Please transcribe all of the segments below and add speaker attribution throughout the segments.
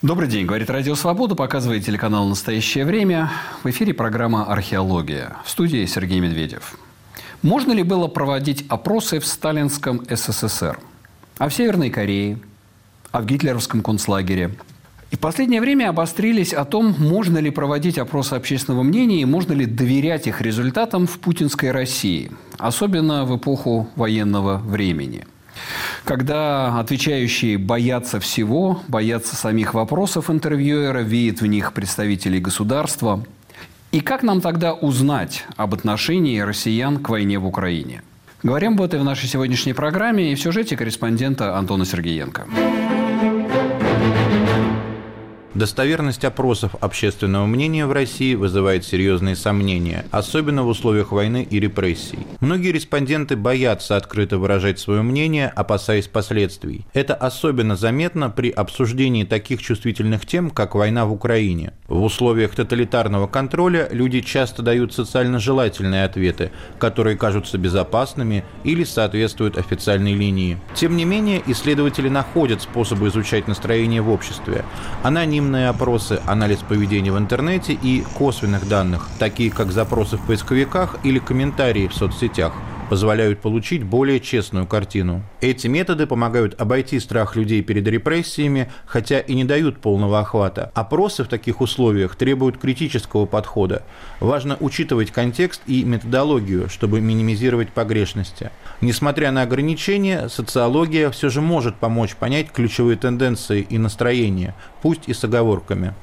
Speaker 1: Добрый день, говорит Радио Свобода, показывает телеканал «Настоящее время». В эфире программа «Археология». В студии Сергей Медведев. Можно ли было проводить опросы в сталинском СССР? А в Северной Корее? А в гитлеровском концлагере? И в последнее время обострились о том, можно ли проводить опросы общественного мнения и можно ли доверять их результатам в путинской России, особенно в эпоху военного времени. Когда отвечающие боятся всего, боятся самих вопросов интервьюера, видят в них представителей государства. И как нам тогда узнать об отношении россиян к войне в Украине? Говорим об этом в нашей сегодняшней программе и в сюжете корреспондента Антона Сергеенко.
Speaker 2: Достоверность опросов общественного мнения в России вызывает серьезные сомнения, особенно в условиях войны и репрессий. Многие респонденты боятся открыто выражать свое мнение, опасаясь последствий. Это особенно заметно при обсуждении таких чувствительных тем, как война в Украине. В условиях тоталитарного контроля люди часто дают социально желательные ответы, которые кажутся безопасными или соответствуют официальной линии. Тем не менее, исследователи находят способы изучать настроение в обществе. Анонимные опросы, анализ поведения в интернете и косвенных данных, такие как запросы в поисковиках или комментарии в соцсетях, позволяют получить более честную картину. Эти методы помогают обойти страх людей перед репрессиями, хотя и не дают полного охвата. Опросы в таких условиях требуют критического подхода. Важно учитывать контекст и методологию, чтобы минимизировать погрешности. Несмотря на ограничения, социология все же может помочь понять ключевые тенденции и настроения, пусть и с оговорками.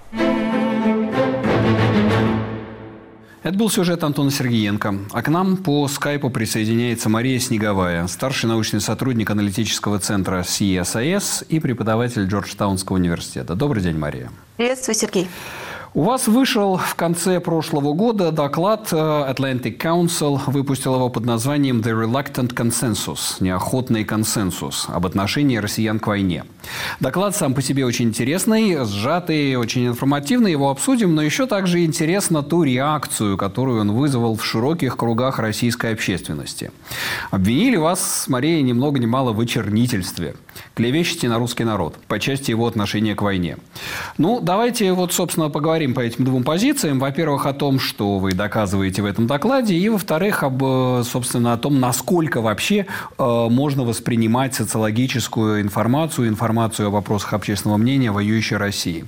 Speaker 1: Это был сюжет Антона Сергеенко. А к нам по скайпу присоединяется Мария Снеговая, старший научный сотрудник аналитического центра CSIS и преподаватель Джорджтаунского университета. Добрый день, Мария.
Speaker 3: Приветствую, Сергей.
Speaker 1: У вас вышел в конце прошлого года доклад Atlantic Council, выпустил его под названием «The Reluctant Consensus» – «Неохотный консенсус» об отношении россиян к войне. Доклад сам по себе очень интересный, сжатый, очень информативный, его обсудим, но еще также интересно ту реакцию, которую он вызвал в широких кругах российской общественности. Обвинили вас, Мария, ни много ни мало в очернительстве, клевещете на русский народ по части его отношения к войне. Ну, давайте вот, собственно, поговорим по этим двум позициям. Во-первых, о том, что вы доказываете в этом докладе, и, во-вторых, собственно, о том, насколько вообще можно воспринимать социологическую информацию о вопросах общественного мнения в воюющей России.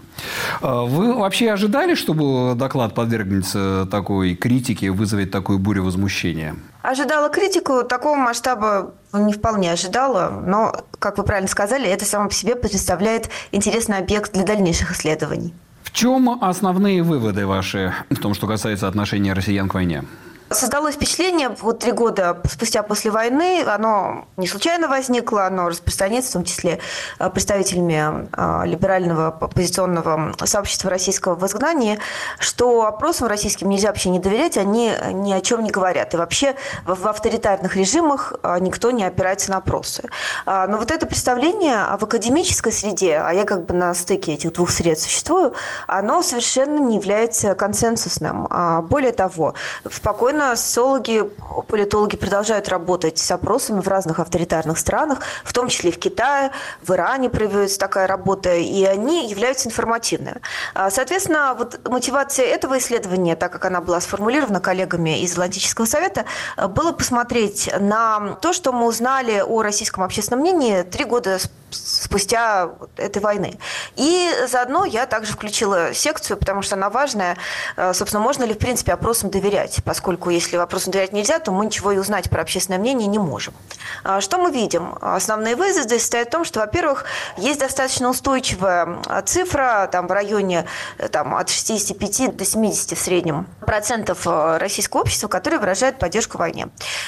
Speaker 1: Вы вообще ожидали, что доклад подвергнется такой критике, вызовет такую бурю возмущения?
Speaker 3: Ожидала критику, такого масштаба не вполне ожидала, но, как вы правильно сказали, это само по себе представляет интересный объект для дальнейших исследований.
Speaker 1: В чем основные выводы ваши в том, что касается отношения россиян к войне?
Speaker 3: Создалось впечатление, 3 года спустя после войны, оно не случайно возникло, оно распространяется, в том числе представителями либерального оппозиционного сообщества российского в изгнании, что опросам российским нельзя вообще не доверять, они ни о чем не говорят. И вообще в авторитарных режимах никто не опирается на опросы. Но вот это представление в академической среде, а я как бы на стыке этих двух сред существую, оно совершенно не является консенсусным. Более того, спокойно социологи, политологи продолжают работать с опросами в разных авторитарных странах, в том числе и в Китае, в Иране проводится такая работа, и они являются информативными. Соответственно, вот мотивация этого исследования, так как она была сформулирована коллегами из Атлантического совета, было посмотреть на то, что мы узнали о российском общественном мнении 3 года спустя этой войны. И заодно я также включила секцию, потому что она важная. Собственно, можно ли, в принципе, опросам доверять? Поскольку если опросам доверять нельзя, то мы ничего и узнать про общественное мнение не можем. Что мы видим? Основные выводы состоят в том, что, во-первых, есть достаточно устойчивая цифра, там, в районе от 65 до 70 в среднем процентов российского общества, которые выражают поддержку войне.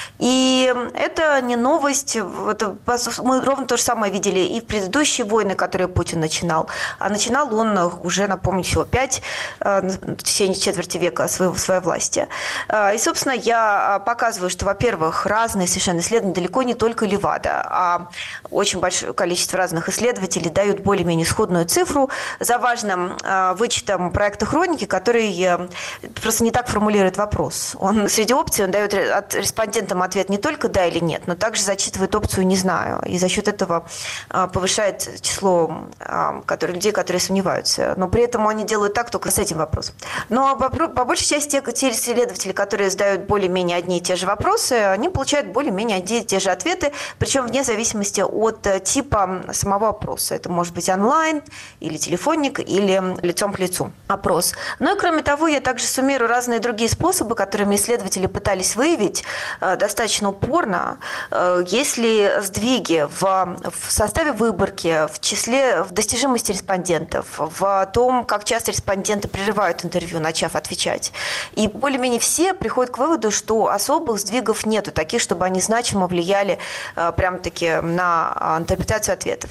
Speaker 3: И это не новость. Мы ровно то же самое видели и в предыдущие войны, которые Путин начинал. А начинал он уже, напомню, всего 5 в течение четверти века своей власти. И, собственно, я показываю, что, во-первых, разные совершенно исследования, далеко не только Левада, а очень большое количество разных исследователей дают более-менее сходную цифру за важным вычетом проекта «Хроники», который просто не так формулирует вопрос. Среди опций он дает респондентам ответ не только «да» или «нет», но также зачитывает опцию «не знаю». И за счет этого повышает число людей, которые сомневаются. Но при этом они делают так только с этим вопросом. Но по большей части те исследователи, которые задают более-менее одни и те же вопросы, они получают более-менее одни и те же ответы, причем вне зависимости от типа самого опроса. Это может быть онлайн, или телефонник, или лицом к лицу опрос. Ну и кроме того, я также суммирую разные другие способы, которыми исследователи пытались выявить достаточно упорно, есть ли сдвиги в составе выборки, в достижимости респондентов, в том, как часто респонденты прерывают интервью, начав отвечать. И более-менее все приходят к выводу, что особых сдвигов нету, таких, чтобы они значимо влияли прям-таки на интерпретацию ответов.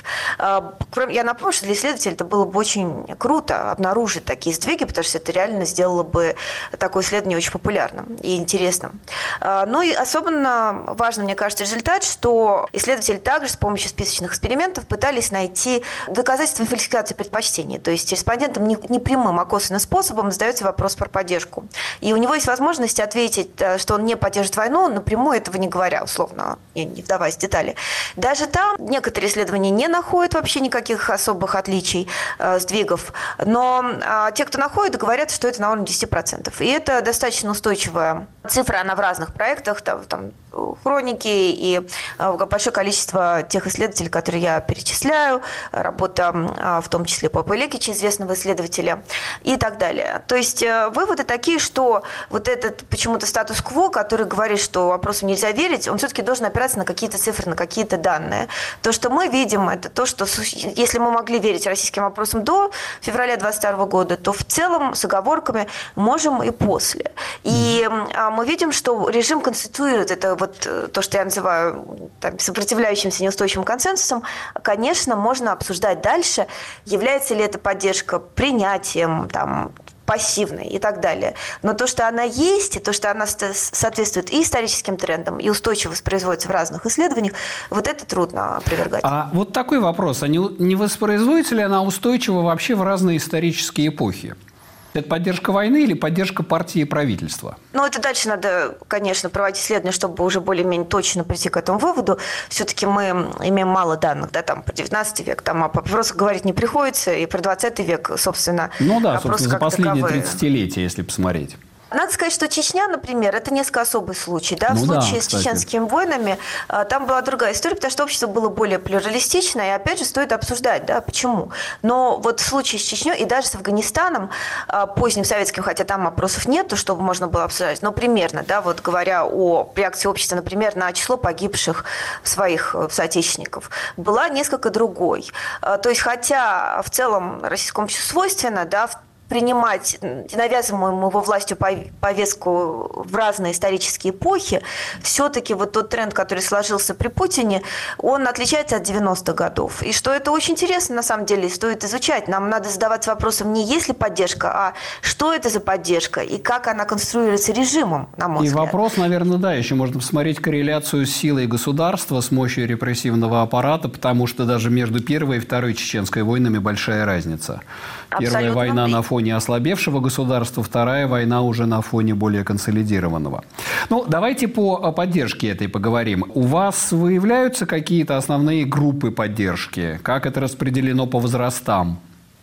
Speaker 3: Я напомню, что для исследователей это было бы очень круто обнаружить такие сдвиги, потому что это реально сделало бы такое исследование очень популярным и интересным. Ну и особенно важным, мне кажется, результат, что исследователи также с помощью списочных экспериментов пытались найти доказательства фальсификации предпочтений. То есть респондентам не прямым, а косвенным способом задается вопрос про поддержку. И у него есть возможность ответить, что он не поддержит войну, напрямую этого не говоря, условно, не вдаваясь в детали. Даже там некоторые исследования не находят вообще никаких особых отличий, сдвигов. Но те, кто находит, говорят, что это на уровне 10%. И это достаточно устойчивая цифра, она в разных проектах, там хроники и большое количество тех исследователей, которые я перечисляю, работа в том числе Попа Лекича, известного исследователя, и так далее. То есть выводы такие, что вот этот почему-то статус-кво, который говорит, что вопросу нельзя верить, он все-таки должен опираться на какие-то цифры, на какие-то данные. То, что мы видим, это то, что если мы могли верить российским вопросам до февраля 2022 года, то в целом с оговорками можем и после. И мы видим, что режим конституирует это вот то, что я называю сопротивляющимся неустойчивым консенсусом. Конечно, можно обсуждать дальше, является ли эта поддержка принятием, пассивной и так далее. Но то, что она есть, и то, что она соответствует и историческим трендам, и устойчиво воспроизводится в разных исследованиях, вот это трудно опровергать.
Speaker 1: А вот такой вопрос. А не воспроизводится ли она устойчиво вообще в разные исторические эпохи? Это поддержка войны или поддержка партии и правительства?
Speaker 3: Ну, это дальше надо, конечно, проводить исследования, чтобы уже более-менее точно прийти к этому выводу. Все-таки мы имеем мало данных, про 19 век, а по вопросу говорить не приходится, и про 20 век, собственно,
Speaker 1: за последние 30-летия, если посмотреть.
Speaker 3: Надо сказать, что Чечня, например, это несколько особый случай. В случае с чеченскими войнами там была другая история, потому что общество было более плюралистичное, и опять же стоит обсуждать, почему. Но вот в случае с Чечней и даже с Афганистаном, поздним советским, хотя там опросов нету, чтобы можно было обсуждать, но примерно, говоря о реакции общества, например, на число погибших своих соотечественников, была несколько другой. То есть, хотя в целом российскому обществу свойственно, принимать навязываемую его властью повестку в разные исторические эпохи, все-таки вот тот тренд, который сложился при Путине, он отличается от 90-х годов. И что это очень интересно, на самом деле, стоит изучать. Нам надо задаваться вопросом не есть ли поддержка, а что это за поддержка и как она конструируется режимом, на мой взгляд.
Speaker 1: И вопрос, наверное, еще можно посмотреть корреляцию с силой государства, с мощью репрессивного аппарата, потому что даже между Первой и Второй Чеченской войнами большая разница. Первая война на фоне ослабевшего государства, вторая война уже на фоне более консолидированного. Давайте по поддержке этой поговорим. У вас выявляются какие-то основные группы поддержки? Как это распределено по возрастам?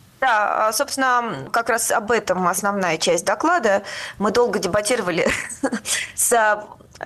Speaker 3: Да, собственно, как раз об этом основная часть доклада. Мы долго дебатировали с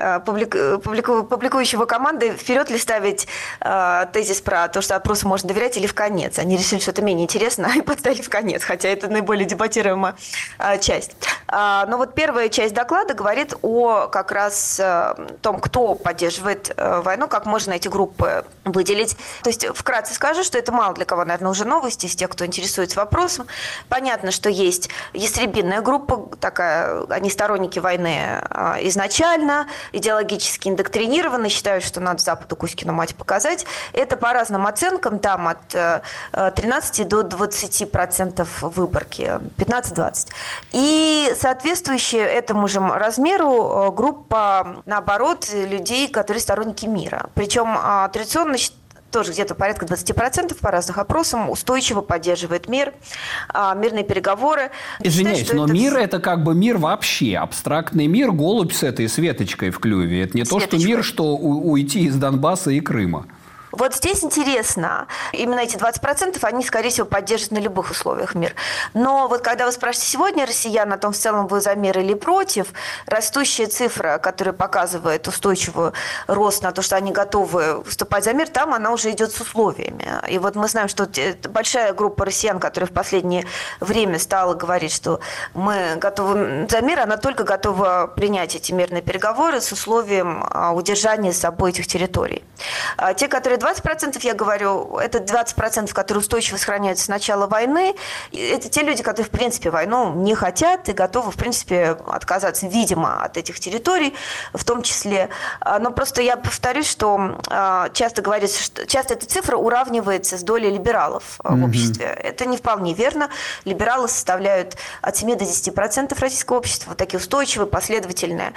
Speaker 3: публикующего команды, вперед ли ставить тезис про то, что опросу можно доверять, или в конец. Они решили, что это менее интересно, и поставили в конец, хотя это наиболее дебатируемая часть. Но вот первая часть доклада говорит о как раз том, кто поддерживает войну, как можно эти группы выделить. То есть вкратце скажу, что это мало для кого, наверное, уже новости, из тех, кто интересуется вопросом. Понятно, что есть ястребинная группа, такая, они сторонники войны изначально, идеологически индоктринированы, считают, что надо Западу Кузькину мать показать. Это по разным оценкам, там от 13 до 20% выборки, 15-20. И соответствующая этому же размеру группа, наоборот, людей, которые сторонники мира. Причем традиционно тоже где-то порядка 20% по разным опросам устойчиво поддерживает мир, мирные переговоры.
Speaker 1: Извиняюсь, но мир – это как бы мир вообще, абстрактный мир, голубь с этой светочкой в клюве. Это не то, что мир, что уйти из Донбасса и Крыма.
Speaker 3: Вот здесь интересно, именно эти 20%, они, скорее всего, поддержат на любых условиях мир. Но вот когда вы спрашиваете сегодня россиян о том, в целом вы за мир или против, растущая цифра, которая показывает устойчивый рост на то, что они готовы выступать за мир, там она уже идет с условиями. И вот мы знаем, что большая группа россиян, которая в последнее время стала говорить, что мы готовы за мир, она только готова принять эти мирные переговоры с условием удержания с собой этих территорий. Те, которые 20%, я говорю, это 20%, которые устойчиво сохраняются с начала войны, это те люди, которые, в принципе, войну не хотят и готовы, в принципе, отказаться, видимо, от этих территорий, в том числе. Но просто я повторюсь, что часто говорится, что часто эта цифра уравнивается с долей либералов в обществе. Это не вполне верно. Либералы составляют от 7 до 10% российского общества, вот такие устойчивые, последовательные.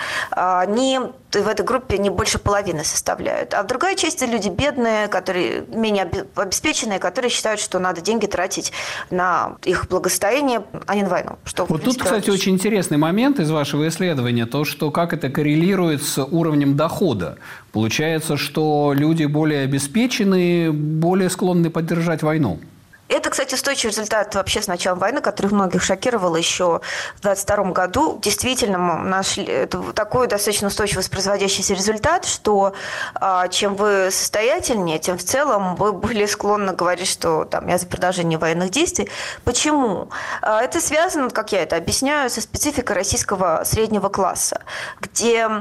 Speaker 3: Они в этой группе не больше половины составляют. А в другая часть – это люди бедные, которые менее обеспеченные, которые считают, что надо деньги тратить на их благосостояние, а не на войну. Что,
Speaker 1: вот тут, кстати, очень интересный момент из вашего исследования, то, что как это коррелирует с уровнем дохода. Получается, что люди более обеспеченные, более склонны поддержать войну.
Speaker 3: Это, кстати, устойчивый результат вообще с началом войны, который многих шокировал еще в 1922 году. Действительно, мы нашли такой достаточно устойчиво воспроизводящийся результат, что чем вы состоятельнее, тем в целом вы более склонны говорить, что там, я за продолжение военных действий. Почему? Это связано, как я это объясняю, со спецификой российского среднего класса, где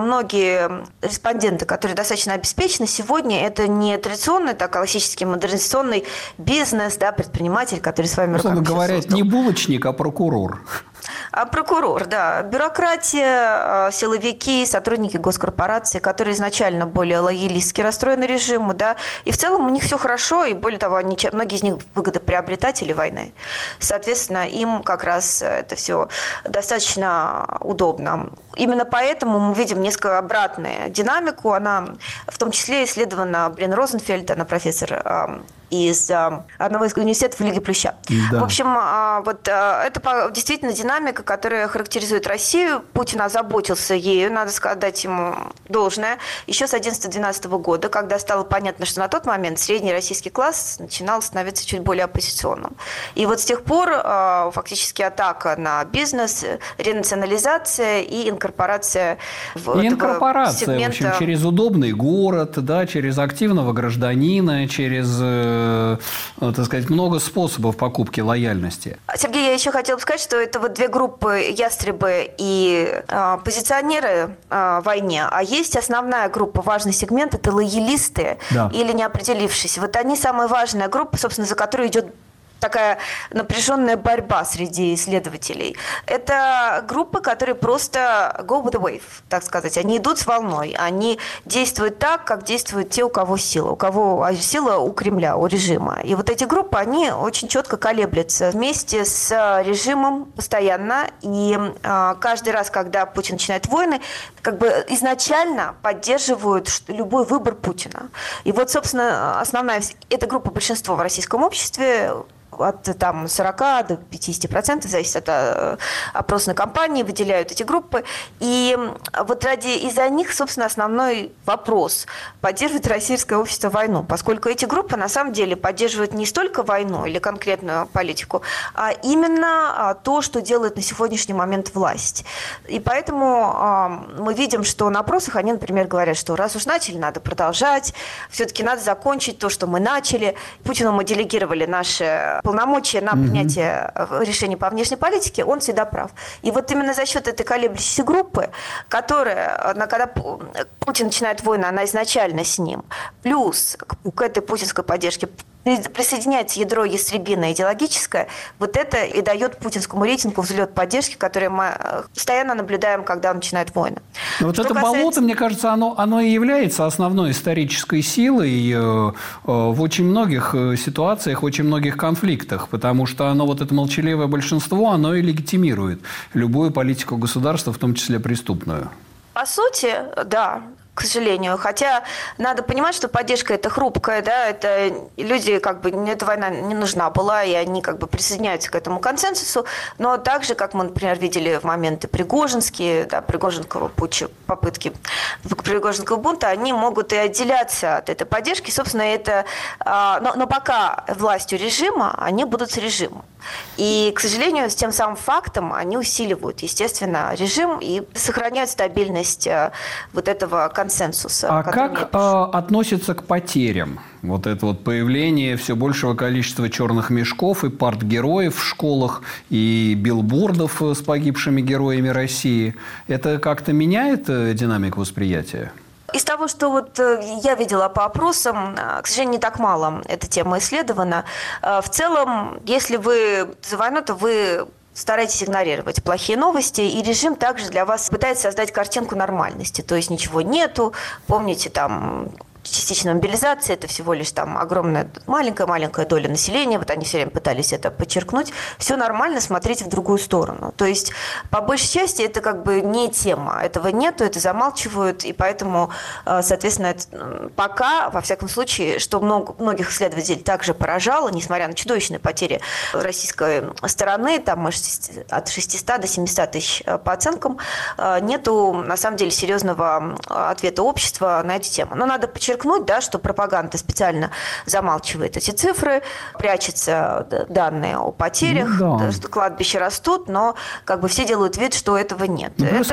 Speaker 3: многие респонденты, которые достаточно обеспечены, сегодня это не традиционный, так, классический модернизационный бизнес, да, предприниматель, который с вами
Speaker 1: руками говоря, не булочник, а прокурор.
Speaker 3: А прокурор, да. Бюрократия, силовики, сотрудники госкорпорации, которые изначально более лоялистски расстроены режиму, да, и в целом у них все хорошо, и более того, многие из них выгодоприобретатели войны. Соответственно, им как раз это все достаточно удобно. Именно поэтому мы видим несколько обратную динамику. Она в том числе исследована Брин Розенфельд, она профессор из одного из университетов Лиги Плюща. Да. В общем, вот это действительно динамика, которая характеризует Россию. Путин озаботился ею, надо дать ему должное, еще с 2011-2012 года, когда стало понятно, что на тот момент средний российский класс начинал становиться чуть более оппозиционным. И вот с тех пор фактически атака на бизнес, ренационализация и инкорпорация
Speaker 1: инкорпорация, сегмента. В общем, через удобный город, да, через активного гражданина, через так сказать, много способов покупки лояльности.
Speaker 3: Сергей, я еще хотела бы сказать, что это вот две группы ястребы и позиционеры в войне, а есть основная группа, важный сегмент, это лоялисты, да, или неопределившиеся. Вот они самая важная группа, собственно, за которой идет такая напряженная борьба среди исследователей. Это группы, которые просто go with the wave, так сказать. Они идут с волной, они действуют так, как действуют те, у кого сила. У кого сила у Кремля, у режима. И вот эти группы, они очень четко колеблются вместе с режимом постоянно. И каждый раз, когда Путин начинает войны, как бы изначально поддерживают любой выбор Путина. И вот, собственно, основная эта группа большинства в российском обществе, от там, 40 до 50%, зависит от опросной кампании, выделяют эти группы. И вот из-за них, собственно, основной вопрос, поддерживает российское общество войну, поскольку эти группы на самом деле поддерживают не столько войну или конкретную политику, а именно то, что делает на сегодняшний момент власть. И поэтому мы видим, что на опросах они, например, говорят, что раз уж начали, надо продолжать, все-таки надо закончить то, что мы начали. Путину мы делегировали наши полномочия на принятие решений по внешней политике, он всегда прав. И вот именно за счет этой колеблющейся группы, которая, когда Путин начинает войну, она изначально с ним, плюс к этой путинской поддержке присоединяется ядро ястребиное идеологическое, вот это и дает путинскому рейтингу взлет поддержки, который мы постоянно наблюдаем, когда он начинает войны.
Speaker 1: Вот это болото, мне кажется, оно и является основной исторической силой в очень многих ситуациях, в очень многих конфликтах, потому что оно, вот это молчаливое большинство, оно и легитимирует любую политику государства, в том числе преступную.
Speaker 3: По сути, да. к сожалению. Хотя надо понимать, что поддержка это хрупкая, да, это люди, как бы, эта война не нужна была, и они как бы присоединяются к этому консенсусу, но также, как мы, например, видели в моменты Пригожинские, да, Пригожинского путча, попытки Пригожинского бунта, они могут и отделяться от этой поддержки, собственно, это, но пока властью режима, они будут с режимом. И, к сожалению, с тем самым фактом они усиливают, естественно, режим и сохраняют стабильность вот этого консенсуса.
Speaker 1: А как относится к потерям? Вот это вот появление все большего количества черных мешков и партгероев в школах, и билбордов с погибшими героями России. Это как-то меняет динамику восприятия?
Speaker 3: Из того, что вот я видела по опросам, к сожалению, не так мало эта тема исследована. В целом, если вы за войну, то вы старайтесь игнорировать плохие новости, и режим также для вас пытается создать картинку нормальности. То есть ничего нету, помните, там частичная мобилизация – это всего лишь там огромная, маленькая доля населения, вот они все время пытались это подчеркнуть. Все нормально, смотрите в другую сторону. То есть, по большей части, это как бы не тема. Этого нету, это замалчивают, и поэтому, соответственно, пока, во всяком случае, что многих исследователей также поражало, несмотря на чудовищные потери российской стороны, там от 600 до 700 тысяч по оценкам, нету, на самом деле, серьезного ответа общества на эту тему. Но надо подчеркнуть, да, что пропаганда специально замалчивает эти цифры, прячутся данные о потерях, что кладбища растут, но как бы все делают вид, что этого нет.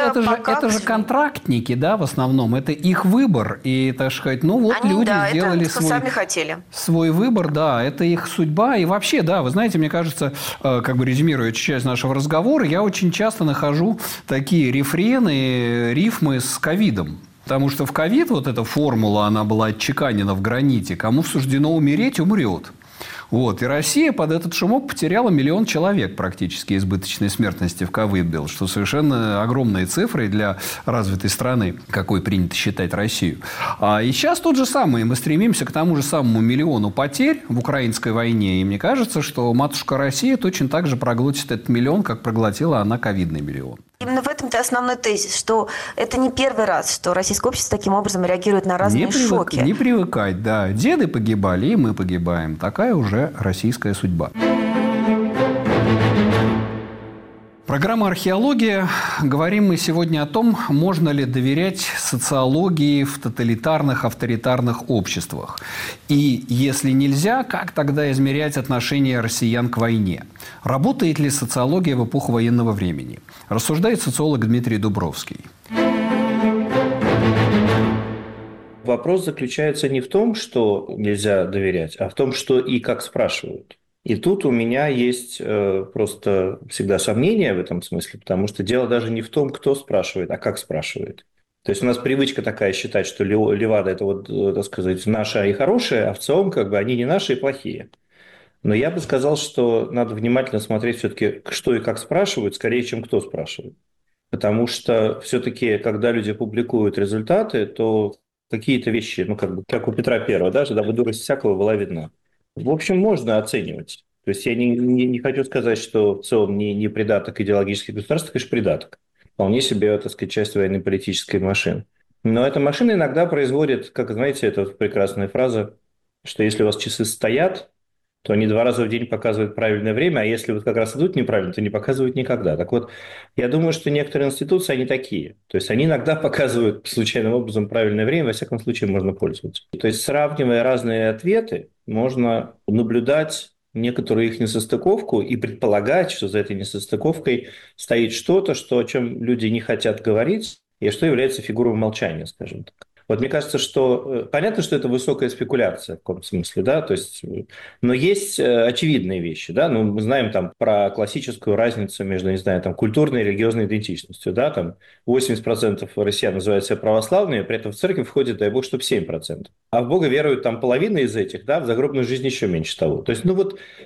Speaker 1: Это же контрактники, да, в основном, это их выбор, и, так сказать, ну вот они, люди
Speaker 3: да,
Speaker 1: сделали
Speaker 3: сами хотели.
Speaker 1: Свой выбор, да, это их судьба, и вообще, да, вы знаете, мне кажется, как бы резюмируя часть нашего разговора, я очень часто нахожу такие рефрены, рифмы с ковидом. Потому что в ковид вот эта формула, она была отчеканена в граните. Кому суждено умереть, умрет. Вот. И Россия под этот шумок потеряла 1 миллион человек практически избыточной смертности в ковид был, что совершенно огромные цифры для развитой страны, какой принято считать Россию. И сейчас тот же самый. Мы стремимся к тому же самому 1 миллиону потерь в украинской войне. И мне кажется, что матушка Россия точно так же проглотит этот 1 миллион, как проглотила она ковидный 1 миллион.
Speaker 3: Именно в этом-то основной тезис, что это не первый раз, что российское общество таким образом реагирует на разные шоки.
Speaker 1: Не привыкать, да. Деды погибали, и мы погибаем. Такая уже российская судьба. Программа «Археология». Говорим мы сегодня о том, можно ли доверять социологии в тоталитарных, авторитарных обществах. И если нельзя, как тогда измерять отношение россиян к войне? Работает ли социология в эпоху военного времени? Рассуждает социолог Дмитрий Дубровский.
Speaker 4: Вопрос заключается не в том, что нельзя доверять, а в том, что и как спрашивают. И тут у меня есть просто всегда сомнения в этом смысле, потому что дело даже не в том, кто спрашивает, а как спрашивает. То есть у нас привычка такая считать, что Левада – это вот, так сказать, наша и хорошая, а в целом как бы они не наши и плохие. Но я бы сказал, что надо внимательно смотреть все-таки, что и как спрашивают, скорее, чем кто спрашивает. Потому что все-таки, когда люди публикуют результаты, то какие-то вещи, ну как у Петра Первого, да, когда бы дурость всякого была видна. В общем, можно оценивать. То есть я не хочу сказать, что в целом не придаток идеологических государств, конечно, придаток. Вполне себе, так сказать, часть военно-политической машины. Но эта машина иногда производит, как знаете, это прекрасная фраза, что если у вас часы стоят, то они 2 раза в день показывают правильное время, а если вот как раз идут неправильно, то не показывают никогда. Так вот, я думаю, что некоторые институции, они такие. То есть они иногда показывают случайным образом правильное время, во всяком случае можно пользоваться. То есть сравнивая разные ответы, можно наблюдать некоторую их несостыковку и предполагать, что за этой несостыковкой стоит что-то, о чем люди не хотят говорить, и что является фигурой молчания, скажем так. Вот мне кажется, что понятно, что это высокая спекуляция в каком-то смысле, да, то есть, но есть очевидные вещи, да, ну, мы знаем там про классическую разницу между, не знаю, там, культурной и религиозной идентичностью, да, там 80% россиян называют себя православными, при этом в церковь входит, дай бог, чтобы 7%, а в Бога веруют там половина из этих, да, в загробную жизнь еще меньше того. То есть, ну,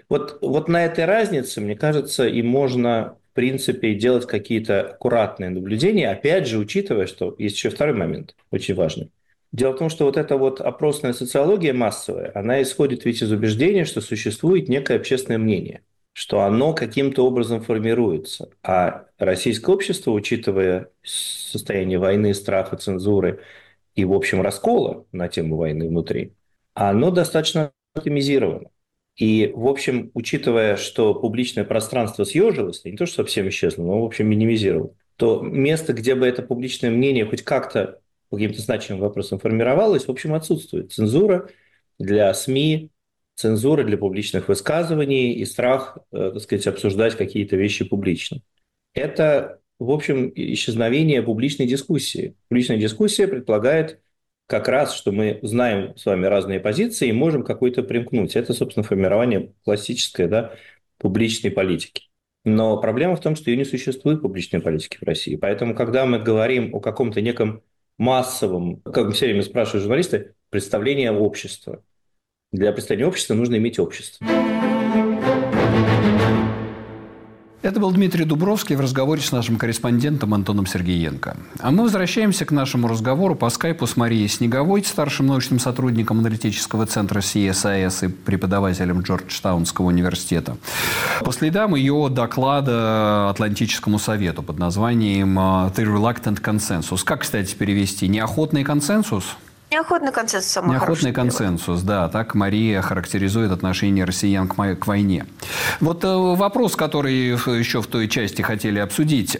Speaker 4: вот на этой разнице, мне кажется, и можно в принципе, делать какие-то аккуратные наблюдения, опять же, учитывая, что есть еще второй момент, очень важный. Дело в том, что вот эта вот опросная социология массовая, она исходит ведь из убеждения, что существует некое общественное мнение, что оно каким-то образом формируется. А российское общество, учитывая состояние войны, страха, цензуры и, в общем, раскола на тему войны внутри, оно достаточно оптимизировано. И, в общем, учитывая, что публичное пространство съежилось, не то, что совсем исчезло, но, в общем, минимизировало, то место, где бы это публичное мнение хоть как-то по каким-то значимым вопросам формировалось, в общем, отсутствует. Цензура для СМИ, цензура для публичных высказываний и страх, так сказать, обсуждать какие-то вещи публично. Это, в общем, исчезновение публичной дискуссии. Публичная дискуссия предполагает как раз, что мы знаем с вами разные позиции и можем какой-то примкнуть. Это, собственно, формирование классической, да, публичной политики. Но проблема в том, что ее не существует, публичной политики в России. Поэтому, когда мы говорим о каком-то неком массовом, как все время спрашивают журналисты, представлении общества. Для представления общества нужно иметь общество.
Speaker 1: Это был Дмитрий Дубровский в разговоре с нашим корреспондентом Антоном Сергеенко. А мы возвращаемся к нашему разговору по скайпу с Марией Снеговой, старшим научным сотрудником аналитического центра CSIS и преподавателем Джорджтаунского университета. По следам ее доклада Атлантическому совету под названием «The Reluctant Consensus». Как, кстати, перевести? «Неохотный консенсус»?
Speaker 3: Неохотный консенсус.
Speaker 1: Неохотный консенсус, да. Так Мария характеризует отношение россиян к войне. Вот вопрос, который еще в той части хотели обсудить.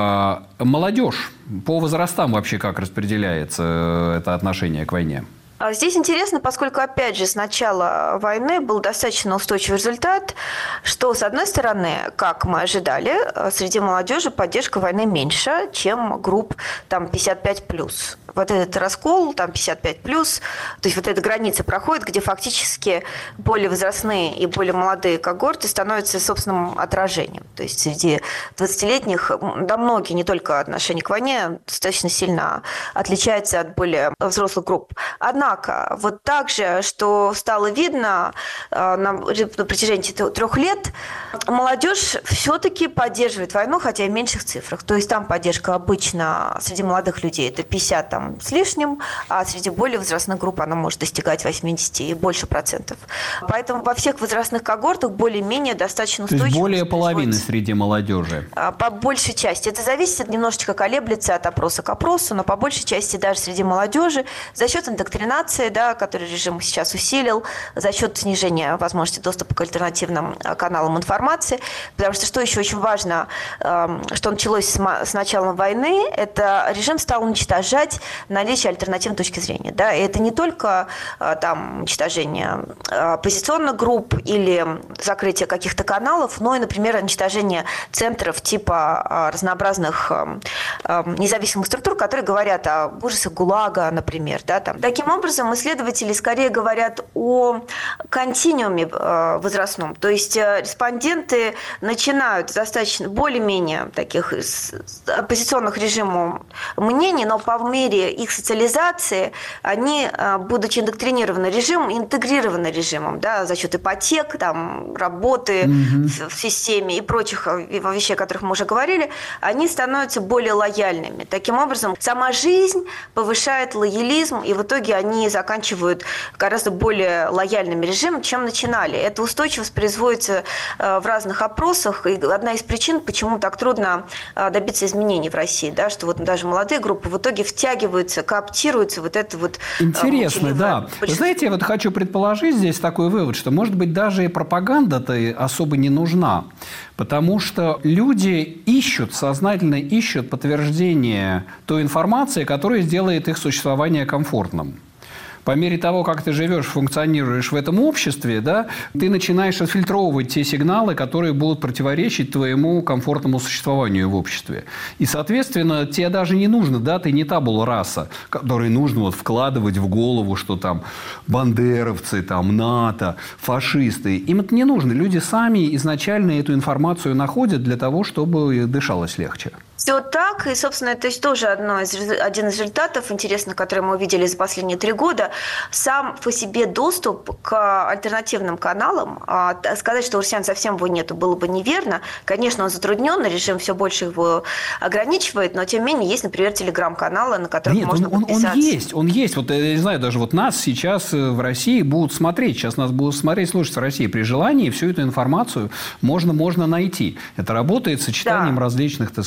Speaker 1: Молодежь по возрастам вообще как распределяется это отношение к войне?
Speaker 3: Здесь интересно, поскольку, опять же, с начала войны был достаточно устойчивый результат, что, с одной стороны, как мы ожидали, среди молодежи поддержка войны меньше, чем групп там 55+. Вот этот раскол, там 55+, то есть вот эта граница проходит, где фактически более возрастные и более молодые когорты становятся собственным отражением. То есть среди 20-летних, да, многие, не только отношение к войне, достаточно сильно отличаются от более взрослых групп. Однако, вот так же, что стало видно на протяжении 3 лет, молодежь все-таки поддерживает войну, хотя и в меньших цифрах. То есть там поддержка обычно среди молодых людей это 50 там, с лишним, а среди более возрастных групп она может достигать 80 и больше процентов. Поэтому во всех возрастных когортах более-менее достаточно устойчиво.
Speaker 1: То есть более половины среди молодежи?
Speaker 3: По большей части. Это зависит, немножечко колеблется от опроса к опросу, но по большей части даже среди молодежи за счет индоктринации, да, который режим сейчас усилил, за счет снижения возможности доступа к альтернативным каналам информации. Потому что еще очень важно, что началось с начала войны, это режим стал уничтожать наличие альтернативной точки зрения. Да? И это не только там, уничтожение оппозиционных групп или закрытие каких-то каналов, но и, например, уничтожение центров типа разнообразных независимых структур, которые говорят о ужасах ГУЛАГа, например. Да, там. Таким образом, исследователи скорее говорят о континууме возрастном. То есть респонденты начинают достаточно более-менее таких оппозиционных режиму мнений, но по мере их социализации они, будучи индоктринированы режимом, интегрированы режимом, да, за счет ипотек, там, работы в системе и прочих вещей, о которых мы уже говорили, они становятся более лояльными. Таким образом, сама жизнь повышает лоялизм, и в итоге они заканчивают гораздо более лояльным режимом, чем начинали. Эта устойчивость производится в разных опросах, и одна из причин, почему так трудно добиться изменений в России, да, что вот даже молодые группы в итоге втягиваются, кооптируются вот это вот.
Speaker 1: Интересно, да. Вы знаете, я вот хочу предположить здесь такой вывод, что, может быть, даже и пропаганда-то особо не нужна, потому что люди ищут, сознательно ищут подтверждение той информации, которая сделает их существование комфортным. По мере того, как ты живешь, функционируешь в этом обществе, да, ты начинаешь отфильтровывать те сигналы, которые будут противоречить твоему комфортному существованию в обществе. И, соответственно, тебе даже не нужно, да, ты не табула раса, которой нужно вот вкладывать в голову, что там бандеровцы, там НАТО, фашисты. Им это не нужно. Люди сами изначально эту информацию находят для того, чтобы дышалось легче.
Speaker 3: Все так, и, собственно, это тоже один из результатов интересных, которые мы увидели за последние 3 года. Сам по себе доступ к альтернативным каналам, сказать, что у россиян совсем его нету, было бы неверно. Конечно, он затруднен, режим все больше его ограничивает, но, тем не менее, есть, например, телеграм-каналы, на которых можно подписаться.
Speaker 1: Он есть. Вот, я не знаю, даже вот нас сейчас в России будут смотреть. Сейчас нас будут смотреть, слушать в России. При желании всю эту информацию можно найти. Это работает с сочетанием различных, так сказать, VPN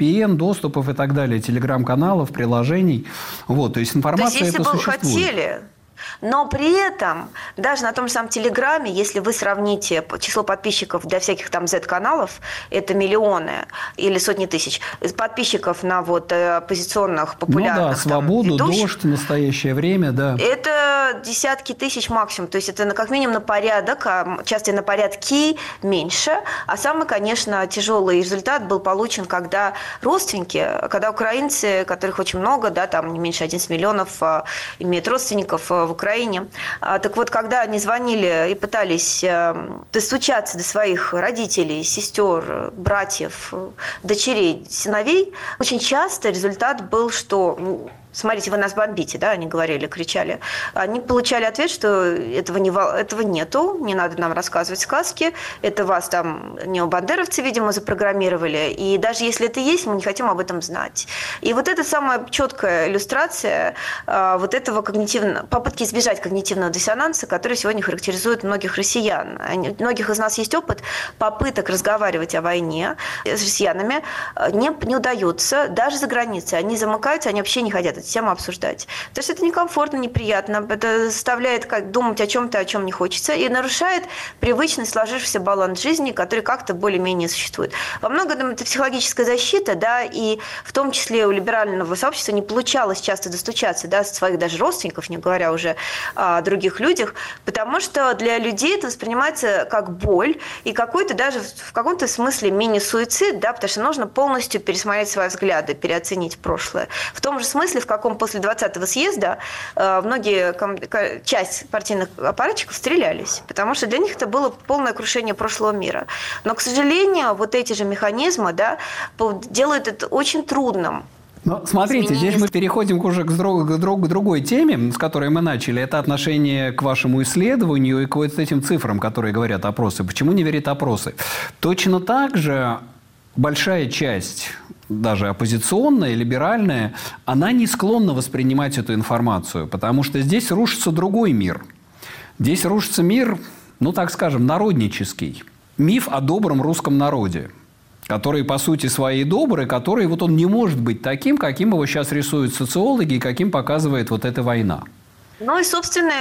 Speaker 1: VPN, доступов и так далее, телеграм-каналов, приложений. Вот, то есть информация эта существует.
Speaker 3: То есть, если бы хотели... Но при этом, даже на том же самом Телеграме, если вы сравните число подписчиков для всяких там Z-каналов, это миллионы или сотни тысяч подписчиков на вот оппозиционных, популярных.
Speaker 1: Ну да, «Свободу»,
Speaker 3: ведущих,
Speaker 1: «Дождь», «Настоящее время», да.
Speaker 3: это десятки тысяч максимум. То есть это как минимум на порядок, а часто и на порядки меньше. А самый, конечно, тяжелый результат был получен, когда родственники, когда украинцы, которых очень много, да, там не меньше 11 миллионов, имеют родственников в Украине. Так вот, когда они звонили и пытались достучаться до своих родителей, сестер, братьев, дочерей, сыновей, очень часто результат был, что... Смотрите, вы нас бомбите, да, они говорили, кричали. Они получали ответ, что этого нету, не надо нам рассказывать сказки, это вас там необандеровцы, видимо, запрограммировали, и даже если это есть, мы не хотим об этом знать. И вот это самая четкая иллюстрация вот этого попытки избежать когнитивного диссонанса, который сегодня характеризует многих россиян. У многих из нас есть опыт попыток разговаривать о войне с россиянами, не удается, даже за границей. Они замыкаются, они вообще не хотят эту тему обсуждать. Потому что это некомфортно, неприятно, это заставляет думать о чем-то, о чем не хочется, и нарушает привычный сложившийся баланс жизни, который как-то более-менее существует. Во многом это психологическая защита, да, и в том числе у либерального сообщества не получалось часто достучаться, да, своих даже родственников, не говоря уже о других людях, потому что для людей это воспринимается как боль и какой-то даже в каком-то смысле мини-суицид, да, потому что нужно полностью пересмотреть свои взгляды, переоценить прошлое. В том же смысле, в каком после 20-го съезда часть партийных аппаратчиков стрелялись, потому что для них это было полное крушение прошлого мира. Но, к сожалению, вот эти же механизмы, да, делают это очень трудным.
Speaker 1: Но смотрите, здесь мы переходим уже к другой теме, с которой мы начали. Это отношение к вашему исследованию и к вот этим цифрам, которые говорят опросы. Почему не верят опросы? Точно так же большая часть, даже оппозиционная, либеральная, она не склонна воспринимать эту информацию, потому что здесь рушится другой мир. Здесь рушится мир, ну так скажем, народнический. Миф о добром русском народе, который по сути своей добрый, который вот он не может быть таким, каким его сейчас рисуют социологи и каким показывает вот эта война.
Speaker 3: Ну и, собственно,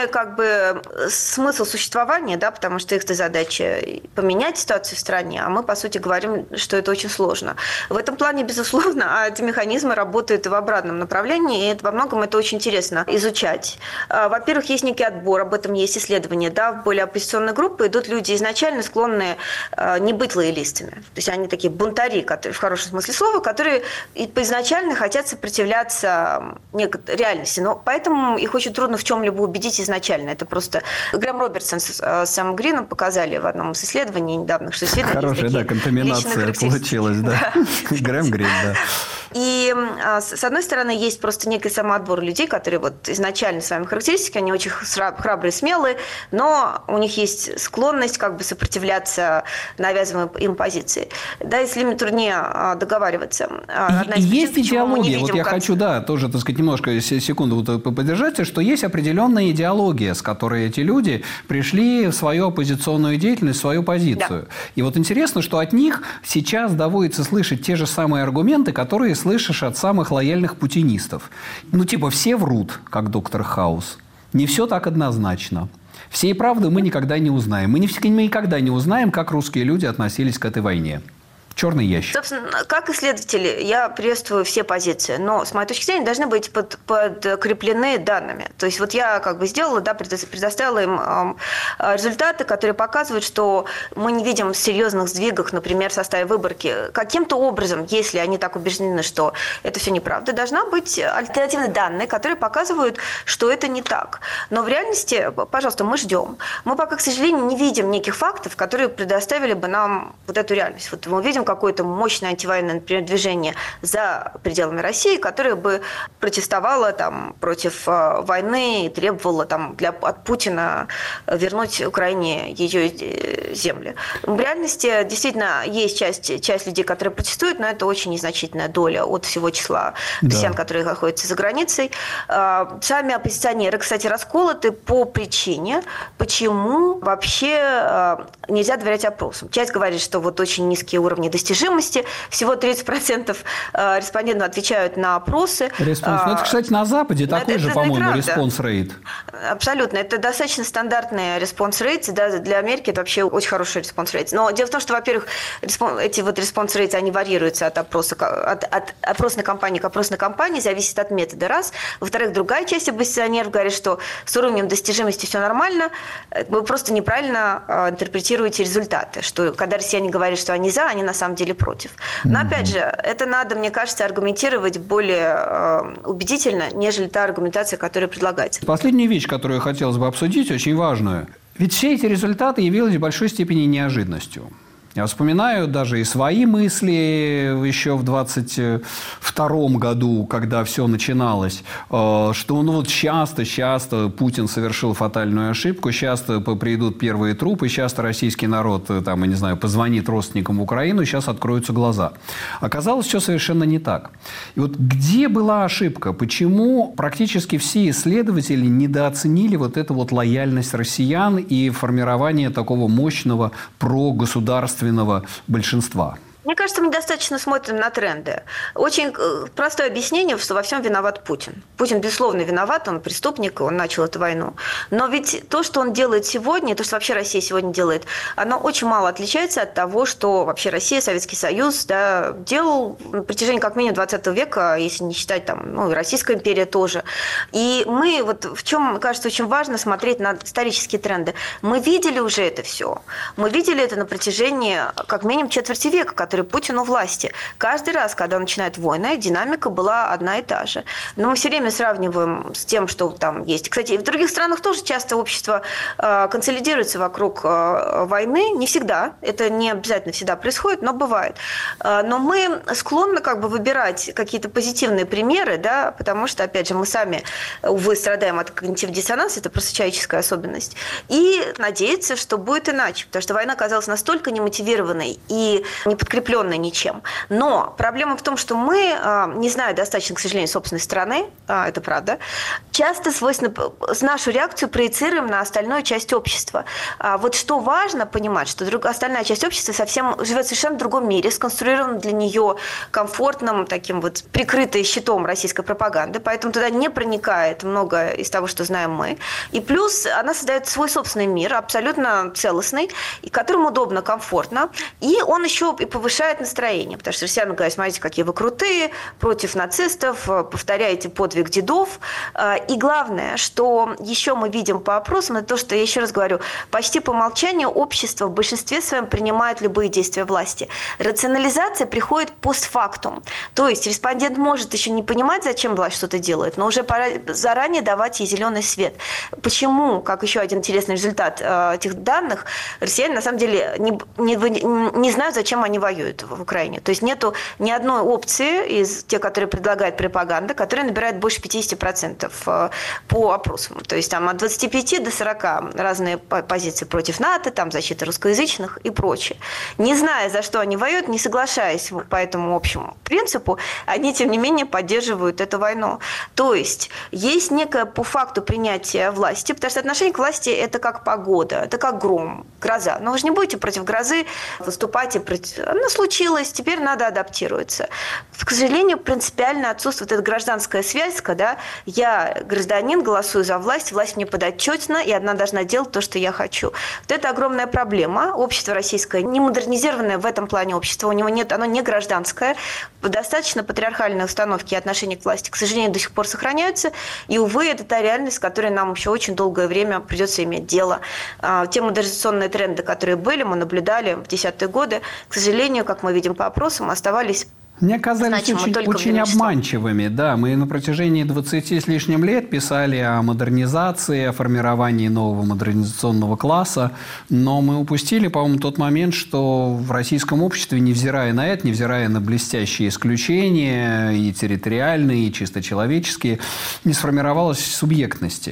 Speaker 3: смысл существования, да, потому что их задача поменять ситуацию в стране, а мы, по сути, говорим, что это очень сложно. В этом плане, безусловно, эти механизмы работают в обратном направлении, и во многом это очень интересно изучать. Во-первых, есть некий отбор, об этом есть исследования, да, в более оппозиционные группы идут люди изначально склонные не быть лоялистами. То есть они такие бунтари, которые, в хорошем смысле слова, которые изначально хотят сопротивляться реальности, но поэтому их очень трудно в чем-либо убедить изначально. Это просто... Грэм Робертсон с Сэмом Грином показали в одном из исследований недавних, что исследования...
Speaker 1: Хорошая, да, контаминация получилась, да. Грэм Грин, да.
Speaker 3: И, с одной стороны, есть просто некий самоотбор людей, которые вот изначально своими характеристиками, они очень храбрые, смелые, но у них есть склонность как бы сопротивляться навязываемой им позиции. Да, и с ними труднее договариваться.
Speaker 1: И есть идеология. Вот я хочу, да, тоже, так сказать, немножко секунду поддержать, что есть определенная идеология, с которой эти люди пришли в свою оппозиционную деятельность, в свою позицию. Да. И вот интересно, что от них сейчас доводится слышать те же самые аргументы, которые слышишь от самых лояльных путинистов. Ну, типа, все врут, как доктор Хаус. Не все так однозначно. Всей правды мы никогда не узнаем. Мы никогда не узнаем, как русские люди относились к этой войне. Черный ящик.
Speaker 3: Собственно, как исследователь, я приветствую все позиции, но, с моей точки зрения, должны быть подкреплены данными. То есть, вот я как бы сделала, да, предоставила им результаты, которые показывают, что мы не видим серьезных сдвигов, например, в составе выборки. Каким-то образом, если они так убеждены, что это все неправда, должна быть альтернативные данные, которые показывают, что это не так. Но в реальности, пожалуйста, мы ждем. Мы пока, к сожалению, не видим неких фактов, которые предоставили бы нам вот эту реальность. Вот мы видим какое-то мощное антивоенное, например, движение за пределами России, которое бы протестовало там, против войны и требовало там, от Путина вернуть Украине ее земли. В реальности действительно есть часть людей, которые протестуют, но это очень незначительная доля от всего числа россиян, которые находятся за границей. Сами оппозиционеры, кстати, расколоты по причине, почему вообще нельзя доверять опросам. Часть говорит, что вот очень низкие уровни достижимости. Всего 30% респондентов отвечают на опросы.
Speaker 1: Это, кстати, на Западе такой же, по-моему, респонс-рейт.
Speaker 3: Абсолютно. Это достаточно стандартный респонс-рейт. Да, для Америки это вообще очень хороший респонс-рейт. Но дело в том, что, во-первых, эти вот респонс-рейты, они варьируются от опросной кампании к опросной кампании, зависит от метода, раз. Во-вторых, другая часть оппозиционеров говорит, что с уровнем достижимости все нормально, вы просто неправильно интерпретируете результаты, что когда россияне говорят, что они за, они на самом деле против. Но, опять же, это надо, мне кажется, аргументировать более убедительно, нежели та аргументация, которая предлагается.
Speaker 1: Последняя вещь, которую хотелось бы обсудить, очень важную. Ведь все эти результаты явились в большой степени неожиданностью. Я вспоминаю даже и свои мысли еще в 22 году, когда все начиналось, что часто Путин совершил фатальную ошибку, часто придут первые трупы, часто российский народ, позвонит родственникам в Украину, сейчас откроются глаза. Оказалось, все совершенно не так. И вот где была ошибка? Почему практически все исследователи недооценили эту лояльность россиян и формирование такого мощного прогосударственного большинства?
Speaker 3: Мне кажется, мы достаточно смотрим на тренды. Очень простое объяснение, что во всем виноват Путин. Путин, безусловно, виноват, он преступник, он начал эту войну. Но ведь то, что он делает сегодня, то, что вообще Россия сегодня делает, оно очень мало отличается от того, что вообще Россия, Советский Союз делал на протяжении как минимум 20 века, если не считать и Российская империя тоже. И мы, в чем, мне кажется, очень важно смотреть на исторические тренды. Мы видели уже это все. Мы видели это на протяжении как минимум четверти века, который Путин у власти. Каждый раз, когда начинает война, динамика была одна и та же. Но мы все время сравниваем с тем, что там есть. Кстати, в других странах тоже часто общество консолидируется вокруг войны. Не всегда. Это не обязательно всегда происходит, но бывает. Но мы склонны выбирать какие-то позитивные примеры, да, потому что, опять же, мы сами, увы, страдаем от когнитивного диссонанса, это просто человеческая особенность. И надеяться, что будет иначе. Потому что война оказалась настолько немотивированной и не подкрепленной ничем. Но проблема в том, что мы, не зная достаточно, к сожалению, собственной страны, это правда, часто свойственно нашу реакцию проецируем на остальную часть общества. Что важно понимать, что остальная часть общества живет в совершенно другом мире, сконструирована для нее комфортным, таким прикрытой щитом российской пропаганды, поэтому туда не проникает много из того, что знаем мы. И плюс она создает свой собственный мир, абсолютно целостный, и которому удобно, комфортно, и он еще и повышает настроение, потому что россияне говорят: смотрите, какие вы крутые, против нацистов, повторяете подвиг дедов. И главное, что еще мы видим по опросам, это то, что, я еще раз говорю, почти по умолчанию общество в большинстве своем принимает любые действия власти. Рационализация приходит постфактум. То есть респондент может еще не понимать, зачем власть что-то делает, но уже пора заранее давать ей зеленый свет. Почему, как еще один интересный результат этих данных, россияне на самом деле не знают, зачем они воюют в Украине. То есть нету ни одной опции из тех, которые предлагает пропаганда, которая набирает больше 50% по опросам. То есть от 25 до 40 разные позиции против НАТО, защита русскоязычных и прочее. Не зная, за что они воюют, не соглашаясь по этому общему принципу, они, тем не менее, поддерживают эту войну. То есть есть некое по факту принятие власти, потому что отношение к власти – это как погода, это как гром, гроза. Но вы же не будете против грозы выступать и против... Оно случилось, теперь надо адаптироваться. К сожалению, принципиально отсутствует эта гражданская связь, когда я гражданин, голосую за власть, власть мне подотчетна, и она должна делать то, что я хочу. Это огромная проблема. Общество российское не модернизированное в этом плане общество, у него нет, оно не гражданское. Достаточно патриархальные установки и отношения к власти, к сожалению, до сих пор сохраняются. И, увы, это та реальность, с которой нам еще очень долгое время придется иметь дело. Те модернизационные тренды, которые были, мы наблюдали в 10-е годы, к сожалению, как мы видим по опросам, оставались...
Speaker 1: Мне казались очень обманчивыми. Да, мы на протяжении 20 с лишним лет писали о модернизации, о формировании нового модернизационного класса, но мы упустили, по-моему, тот момент, что в российском обществе, невзирая на это, невзирая на блестящие исключения, и территориальные, и чисто человеческие, не сформировалось субъектности.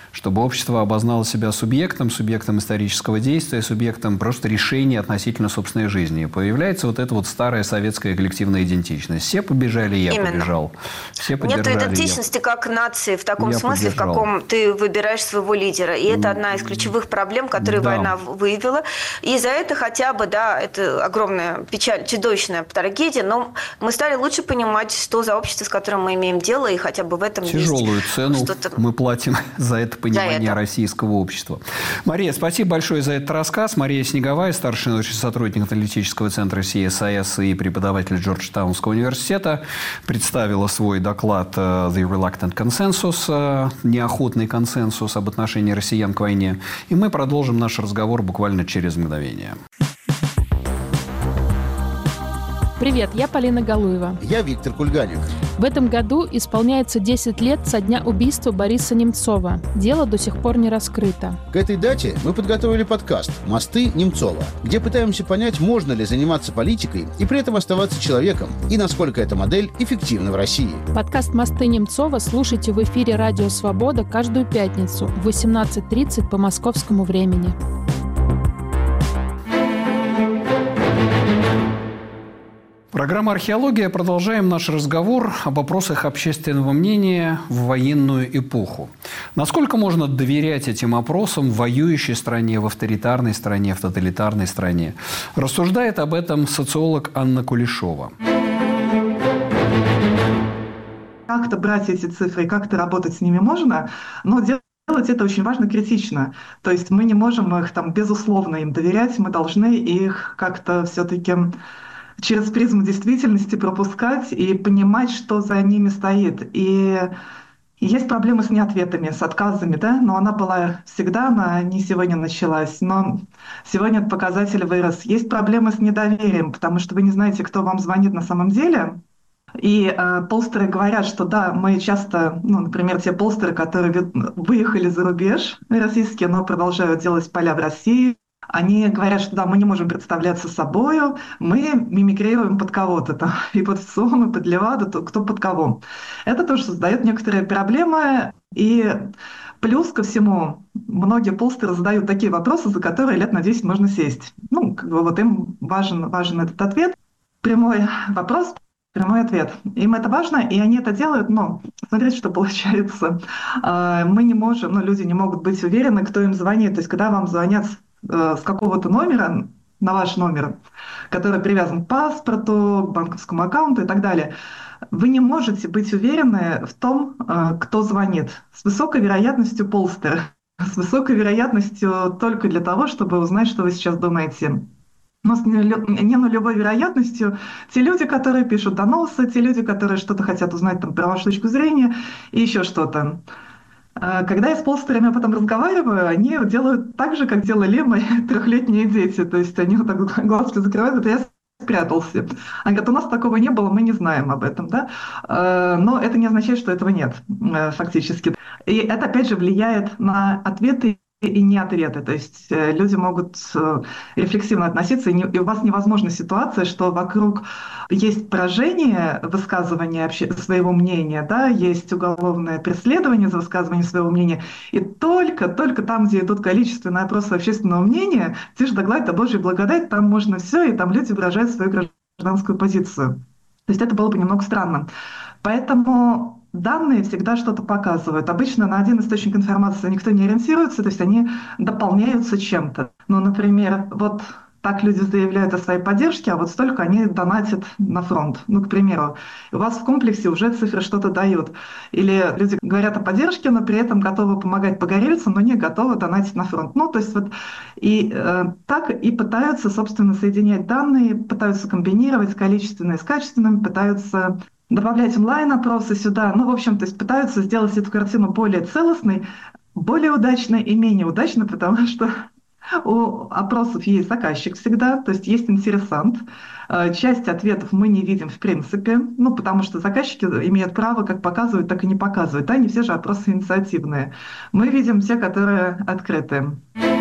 Speaker 1: чтобы общество обознало себя субъектом исторического действия, субъектом просто решения относительно собственной жизни. И появляется вот эта вот старая советская коллективная идентичность. Все побежали, я побежал. Все
Speaker 3: поддержали. Нет идентичности как нации в таком смысле, в каком ты выбираешь своего лидера. И это одна из ключевых проблем, которые война выявила. И за это хотя бы, это огромная печаль, чудовищная трагедия, но мы стали лучше понимать, что за общество, с которым мы имеем дело, и хотя бы в этом
Speaker 1: тяжелую цену мы платим за это понимание российского общества. Мария, спасибо большое за этот рассказ. Мария Снеговая, старший научный сотрудник аналитического центра CSIS и преподаватель Джорджтаунского университета, представила свой доклад «The Reluctant Consensus», неохотный консенсус об отношении россиян к войне. И мы продолжим наш разговор буквально через мгновение.
Speaker 5: Привет, я Полина Галуева.
Speaker 6: Я Виктор Кульганик.
Speaker 5: В этом году исполняется 10 лет со дня убийства Бориса Немцова. Дело до сих пор не раскрыто.
Speaker 6: К этой дате мы подготовили подкаст «Мосты Немцова», где пытаемся понять, можно ли заниматься политикой и при этом оставаться человеком, и насколько эта модель эффективна в России.
Speaker 5: Подкаст «Мосты Немцова» слушайте в эфире «Радио Свобода» каждую пятницу в 18:30 по московскому времени.
Speaker 1: Программа «Археология». Продолжаем наш разговор о вопросах общественного мнения в военную эпоху. Насколько можно доверять этим опросам в воюющей стране, в авторитарной стране, в тоталитарной стране? Рассуждает об этом социолог Анна Кулешова.
Speaker 7: Как-то брать эти цифры, как-то работать с ними можно, но делать это очень важно критично. То есть мы не можем их безусловно им доверять, мы должны их как-то все-таки через призму действительности пропускать и понимать, что за ними стоит. И есть проблемы с неответами, с отказами, но она была всегда, она не сегодня началась, но сегодня этот показатель вырос. Есть проблемы с недоверием, потому что вы не знаете, кто вам звонит на самом деле. И полстеры говорят, что мы часто, например, те полстеры, которые выехали за рубеж российские, но продолжают делать поля в России, они говорят, что мы не можем представляться собою, мы мимикрируем под кого-то, и под ВЦИОМ, и под Леваду, кто под кого. Это тоже создает некоторые проблемы. И плюс ко всему, многие полстеры задают такие вопросы, за которые лет на 10 можно сесть. Им важен этот ответ. Прямой вопрос, прямой ответ. Им это важно, и они это делают, но смотрите, что получается. Мы не можем, люди не могут быть уверены, кто им звонит. То есть, когда вам звонят с какого-то номера на ваш номер, который привязан к паспорту, к банковскому аккаунту и так далее, вы не можете быть уверены в том, кто звонит. С высокой вероятностью полстер, с высокой вероятностью только для того, чтобы узнать, что вы сейчас думаете. Но с не нулевой вероятностью те люди, которые пишут доносы, те люди, которые что-то хотят узнать про вашу точку зрения и еще что-то. Когда я с полстерами об этом разговариваю, они делают так же, как делали мои 3-летние дети. То есть они глазки закрывают, это я спрятался. Они говорят, у нас такого не было, мы не знаем об этом. Но это не означает, что этого нет фактически. И это опять же влияет на ответы и не ответы. То есть люди могут рефлексивно относиться, и у вас невозможна ситуация, что вокруг есть поражение высказывания своего мнения, есть уголовное преследование за высказывание своего мнения, и только там, где идут количественные опросы общественного мнения, тишь да гладь, да Божья благодать, там можно все, и там люди выражают свою гражданскую позицию. То есть это было бы немного странно. Поэтому данные всегда что-то показывают. Обычно на один источник информации никто не ориентируется, то есть они дополняются чем-то. Например, так люди заявляют о своей поддержке, а вот столько они донатят на фронт. К примеру, у вас в комплексе уже цифры что-то дают. Или люди говорят о поддержке, но при этом готовы помогать погорельцам, но не готовы донатить на фронт. Так и пытаются, собственно, соединять данные, пытаются комбинировать количественное с качественным, пытаются добавлять онлайн-опросы сюда. То есть пытаются сделать эту картину более целостной, более удачной и менее удачной, потому что у опросов есть заказчик всегда, то есть есть интересант. Часть ответов мы не видим в принципе, потому что заказчики имеют право как показывать, так и не показывать. Не все же опросы инициативные. Мы видим те, которые открыты.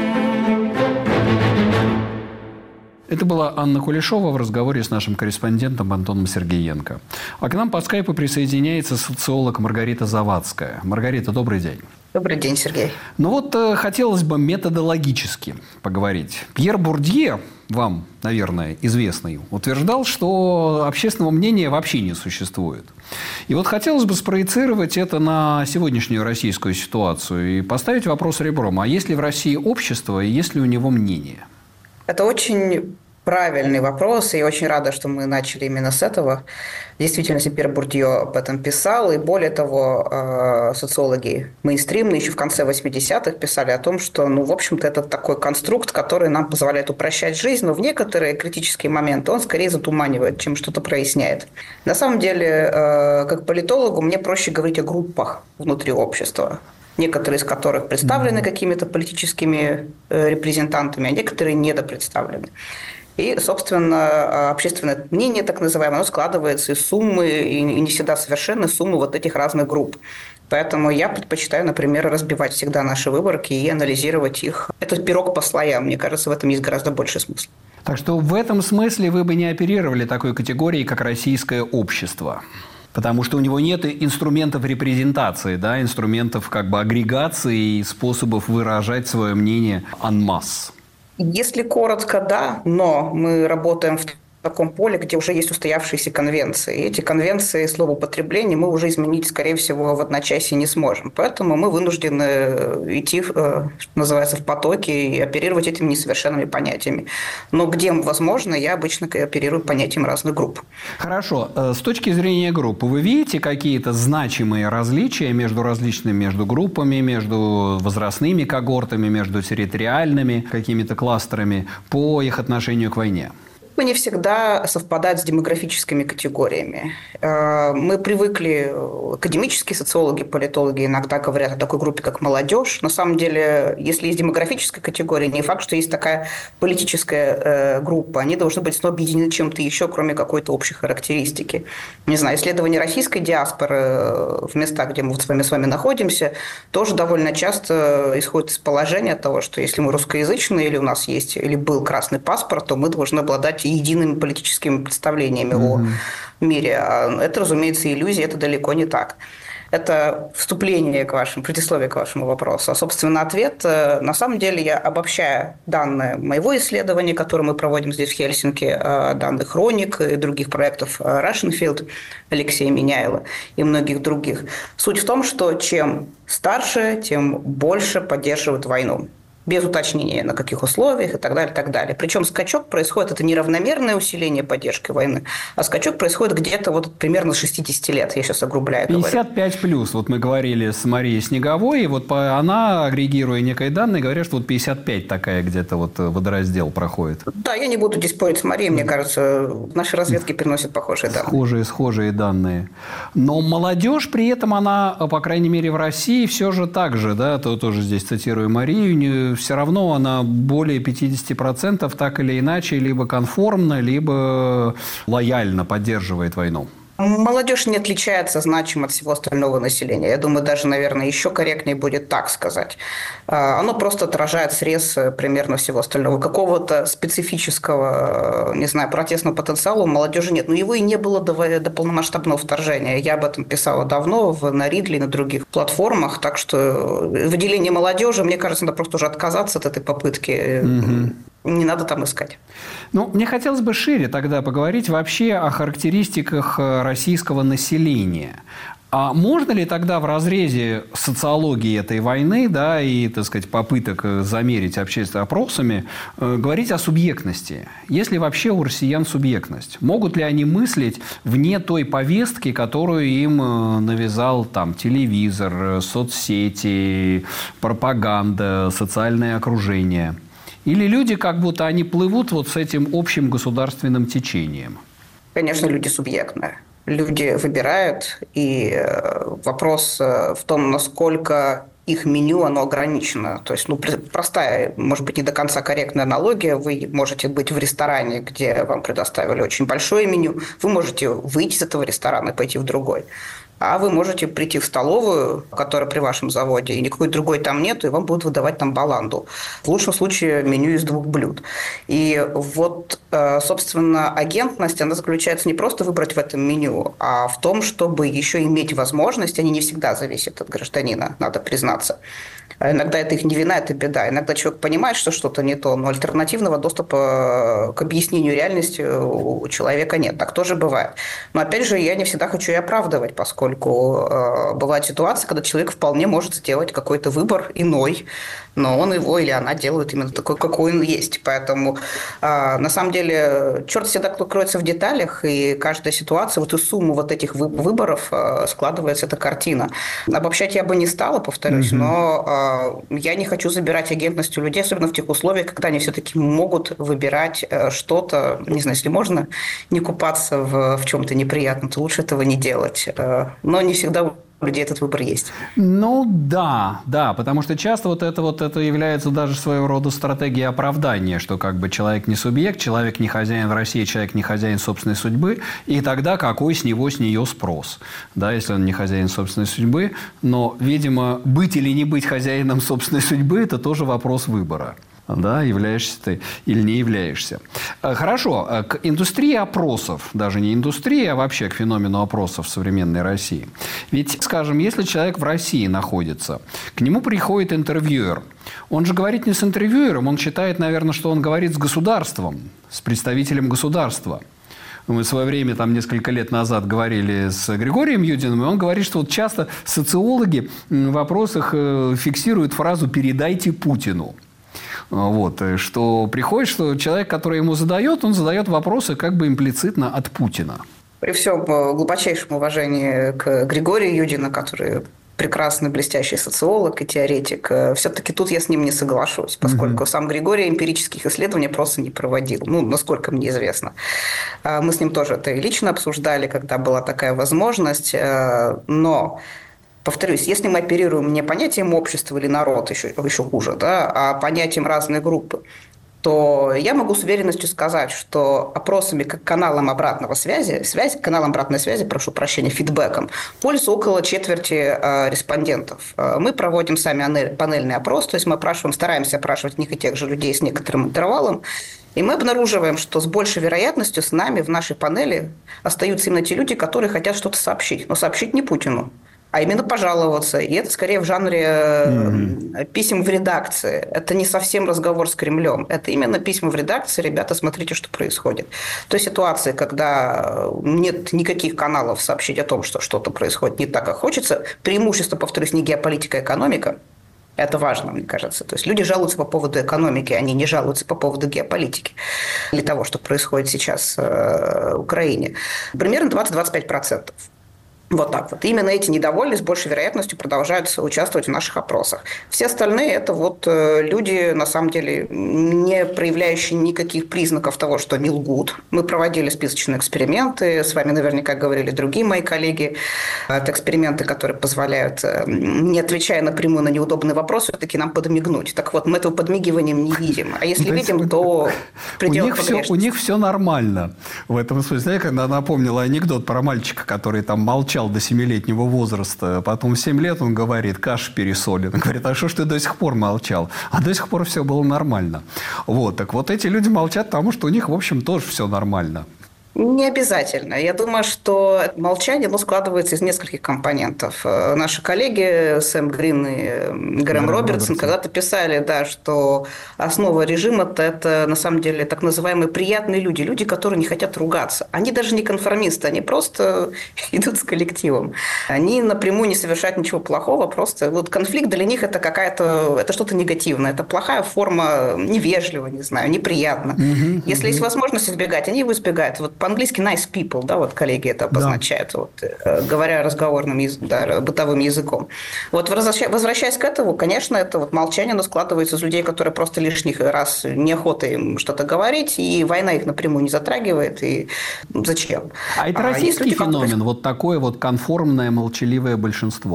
Speaker 1: Это была Анна Кулешова в разговоре с нашим корреспондентом Антоном Сергеенко. А к нам по скайпу присоединяется социолог Маргарита Завадская. Маргарита, добрый день.
Speaker 8: Добрый день, Сергей.
Speaker 1: Ну вот хотелось бы методологически поговорить. Пьер Бурдье, вам, наверное, известный, утверждал, что общественного мнения вообще не существует. И вот хотелось бы спроецировать это на сегодняшнюю российскую ситуацию и поставить вопрос ребром. А есть ли в России общество и есть ли у него мнение?
Speaker 8: Это очень правильный вопрос, и очень рада, что мы начали именно с этого. Действительно, Пьер Бурдье об этом писал, и более того, социологи мейнстримные еще в конце 80-х писали о том, что, в общем-то, это такой конструкт, который нам позволяет упрощать жизнь, но в некоторые критические моменты он скорее затуманивает, чем что-то проясняет. На самом деле, как политологу, мне проще говорить о группах внутри общества, некоторые из которых представлены какими-то политическими репрезентантами, а некоторые недопредставлены. И, собственно, общественное мнение, так называемое, оно складывается из суммы, и не всегда совершенной суммы вот этих разных групп. Поэтому я предпочитаю, например, разбивать всегда наши выборки и анализировать их. Этот пирог по слоям. Мне кажется, в этом есть гораздо больше смысла.
Speaker 1: Так что в этом смысле вы бы не оперировали такой категорией, как российское общество. Потому что у него нет инструментов репрезентации, да, инструментов как бы агрегации и способов выражать свое мнение en masse.
Speaker 8: Если коротко, да, но мы работаем в таком поле, где уже есть устоявшиеся конвенции. И эти конвенции словоупотребления мы уже изменить, скорее всего, в одночасье не сможем. Поэтому мы вынуждены идти, что называется, в потоке и оперировать этими несовершенными понятиями. Но где возможно, я обычно оперирую понятием разных групп.
Speaker 1: Хорошо. С точки зрения группы, вы видите какие-то значимые различия между группами, между возрастными когортами, между территориальными какими-то кластерами по их отношению к войне?
Speaker 8: Не всегда совпадают с демографическими категориями. Мы привыкли, академические социологи, политологи иногда говорят о такой группе, как молодежь. На самом деле, если есть демографическая категория, не факт, что есть такая политическая группа. Они должны быть объединены чем-то еще, кроме какой-то общей характеристики. Не знаю, исследования российской диаспоры в местах, где мы с вами находимся, тоже довольно часто исходят из положения того, что если мы русскоязычные, или у нас есть, или был красный паспорт, то мы должны обладать едиными политическими представлениями о мире. Это, разумеется, иллюзия, это далеко не так. Это вступление предисловие к вашему вопросу. А, собственно, ответ. На самом деле, я обобщаю данные моего исследования, которое мы проводим здесь, в Хельсинки, данные Хроник и других проектов Russian Field, Алексея Миняйла и многих других. Суть в том, что чем старше, тем больше поддерживают войну. Без уточнения, на каких условиях и так далее, и так далее. Причем скачок происходит, это неравномерное усиление поддержки войны, а скачок происходит где-то примерно с 60 лет, я сейчас огрубляю.
Speaker 1: 55 плюс. Вот мы говорили с Марией Снеговой, и она, агрегируя некие данные, говорит, что 55 такая где-то водораздел проходит.
Speaker 8: Да, я не буду здесь спорить с Марией, мне кажется, наши разведки приносят похожие данные.
Speaker 1: Схожие данные. Но молодежь при этом, она, по крайней мере, в России все же так же, да, тоже здесь цитирую Марию, все равно она более 50% так или иначе либо конформно, либо лояльно поддерживает войну.
Speaker 8: Молодежь не отличается значимо от всего остального населения. Я думаю, даже, наверное, еще корректнее будет так сказать. Оно просто отражает срез примерно всего остального. Какого-то специфического, не знаю, протестного потенциала у молодежи нет. Но его и не было до полномасштабного вторжения. Я об этом писала давно на Ридли и на других платформах. Так что выделение молодежи, мне кажется, надо просто уже отказаться от этой попытки. Не надо там искать.
Speaker 1: Мне хотелось бы шире тогда поговорить вообще о характеристиках российского населения. А можно ли тогда в разрезе социологии этой войны, да, и, так сказать, попыток замерить общественными опросами, говорить о субъектности? Есть ли вообще у россиян субъектность? Могут ли они мыслить вне той повестки, которую им навязал телевизор, соцсети, пропаганда, социальное окружение? Или люди как будто они плывут с этим общим государственным течением?
Speaker 8: Конечно, люди субъектные. Люди выбирают, и вопрос в том, насколько их меню, оно ограничено. То есть, простая, может быть, не до конца корректная аналогия. Вы можете быть в ресторане, где вам предоставили очень большое меню. Вы можете выйти из этого ресторана и пойти в другой. А вы можете прийти в столовую, которая при вашем заводе, и никакой другой там нету, и вам будут выдавать там баланду. В лучшем случае меню из 2 блюд. И вот, собственно, агентность, она заключается не просто выбрать в этом меню, а в том, чтобы еще иметь возможность, они не всегда зависят от гражданина, надо признаться. Иногда это их не вина, это беда. Иногда человек понимает, что что-то не то, но альтернативного доступа к объяснению реальности у человека нет. Так тоже бывает. Но опять же, я не всегда хочу и оправдывать, поскольку бывает ситуация, когда человек вполне может сделать какой-то выбор иной, но он его или она делают именно такой, какой он есть. Поэтому, на самом деле, черт всегда кроется в деталях, и каждая ситуация, вот из суммы вот этих выборов складывается эта картина. Обобщать я бы не стала, повторюсь, но я не хочу забирать агентность у людей, особенно в тех условиях, когда они все-таки могут выбирать что-то, не знаю, если можно не купаться в чем-то неприятном, то лучше этого не делать. Но не всегда у людей этот выбор есть.
Speaker 1: Ну да, потому что часто вот это является даже своего рода стратегией оправдания, что как бы человек не субъект, человек не хозяин в России, человек не хозяин собственной судьбы, и тогда какой с нее спрос? Да, если он не хозяин собственной судьбы, но, видимо, быть или не быть хозяином собственной судьбы – это тоже вопрос выбора. Да, являешься ты или не являешься. Хорошо, к индустрии опросов, даже не индустрии, а вообще к феномену опросов в современной России. Ведь, скажем, если человек в России находится, к нему приходит интервьюер. Он же говорит не с интервьюером, он считает, наверное, что он говорит с государством, с представителем государства. Мы в свое время, там, несколько лет назад говорили с Григорием Юдиным, и он говорит, что вот часто социологи в вопросах фиксируют фразу «передайте Путину». Вот, что приходит, что человек, который ему задает, он задает вопросы как бы имплицитно от Путина.
Speaker 8: При всем глубочайшем уважении к Григорию Юдину, который прекрасный, блестящий социолог и теоретик, все-таки тут я с ним не соглашусь, поскольку сам Григорий эмпирических исследований просто не проводил, насколько мне известно. Мы с ним тоже это и лично обсуждали, когда была такая возможность, но... Повторюсь, если мы оперируем не понятием общества или народ, еще хуже, да, а понятием разной группы, то я могу с уверенностью сказать, что опросами как каналом обратной связи, прошу прощения, фидбэком, пользуются около четверти респондентов. Мы проводим сами панельный опрос, то есть мы стараемся опрашивать одних и тех же людей с некоторым интервалом, и мы обнаруживаем, что с большей вероятностью с нами в нашей панели остаются именно те люди, которые хотят что-то сообщить, но сообщить не Путину, а именно пожаловаться. И это скорее в жанре писем в редакции. Это не совсем разговор с Кремлем. Это именно письма в редакции. Ребята, смотрите, что происходит. То ситуации, когда нет никаких каналов сообщить о том, что что-то происходит не так, как хочется. Преимущество, повторюсь, не геополитика, а экономика. Это важно, мне кажется. То есть люди жалуются по поводу экономики, они не жалуются по поводу геополитики. Для того, что происходит сейчас в Украине. Примерно 20-25%. Вот так вот. Именно эти недовольные с большей вероятностью продолжают участвовать в наших опросах. Все остальные – это вот люди, на самом деле, не проявляющие никаких признаков того, что они лгут. Мы проводили списочные эксперименты, с вами наверняка говорили другие мои коллеги. Это эксперименты, которые позволяют, не отвечая напрямую на неудобные вопросы, все-таки нам подмигнуть. Так вот, мы этого подмигивания не видим. А если видим, то в пределах погрешности.
Speaker 1: У них все нормально. В этом смысле, я когда напомнила анекдот про мальчика, который там молчал до 7-летнего возраста. Потом в 7 лет он говорит, каша пересолена. Он говорит, а что ж ты до сих пор молчал? А до сих пор все было нормально. Вот. Так вот эти люди молчат, потому что у них, в общем, тоже все нормально.
Speaker 8: Не обязательно. Я думаю, что молчание складывается из нескольких компонентов. Наши коллеги Сэм Грин и Грэм Робертсон когда-то писали, да, что основа режима – это на самом деле так называемые приятные люди, люди, которые не хотят ругаться. Они даже не конформисты, они просто идут с коллективом. Они напрямую не совершают ничего плохого, просто вот конфликт для них – это это что-то негативное, это плохая форма, невежливо, не знаю, неприятно. Если есть возможность избегать, они его избегают. Вот по-английски nice people, да, вот коллеги это обозначают, да. Вот, говоря разговорным бытовым языком. Вот возвращаясь к этому, конечно, это вот молчание, оно складывается из людей, которые просто лишних раз неохота им что-то говорить, и война их напрямую не затрагивает, и зачем?
Speaker 1: А это российский феномен, вот такое вот конформное молчаливое большинство?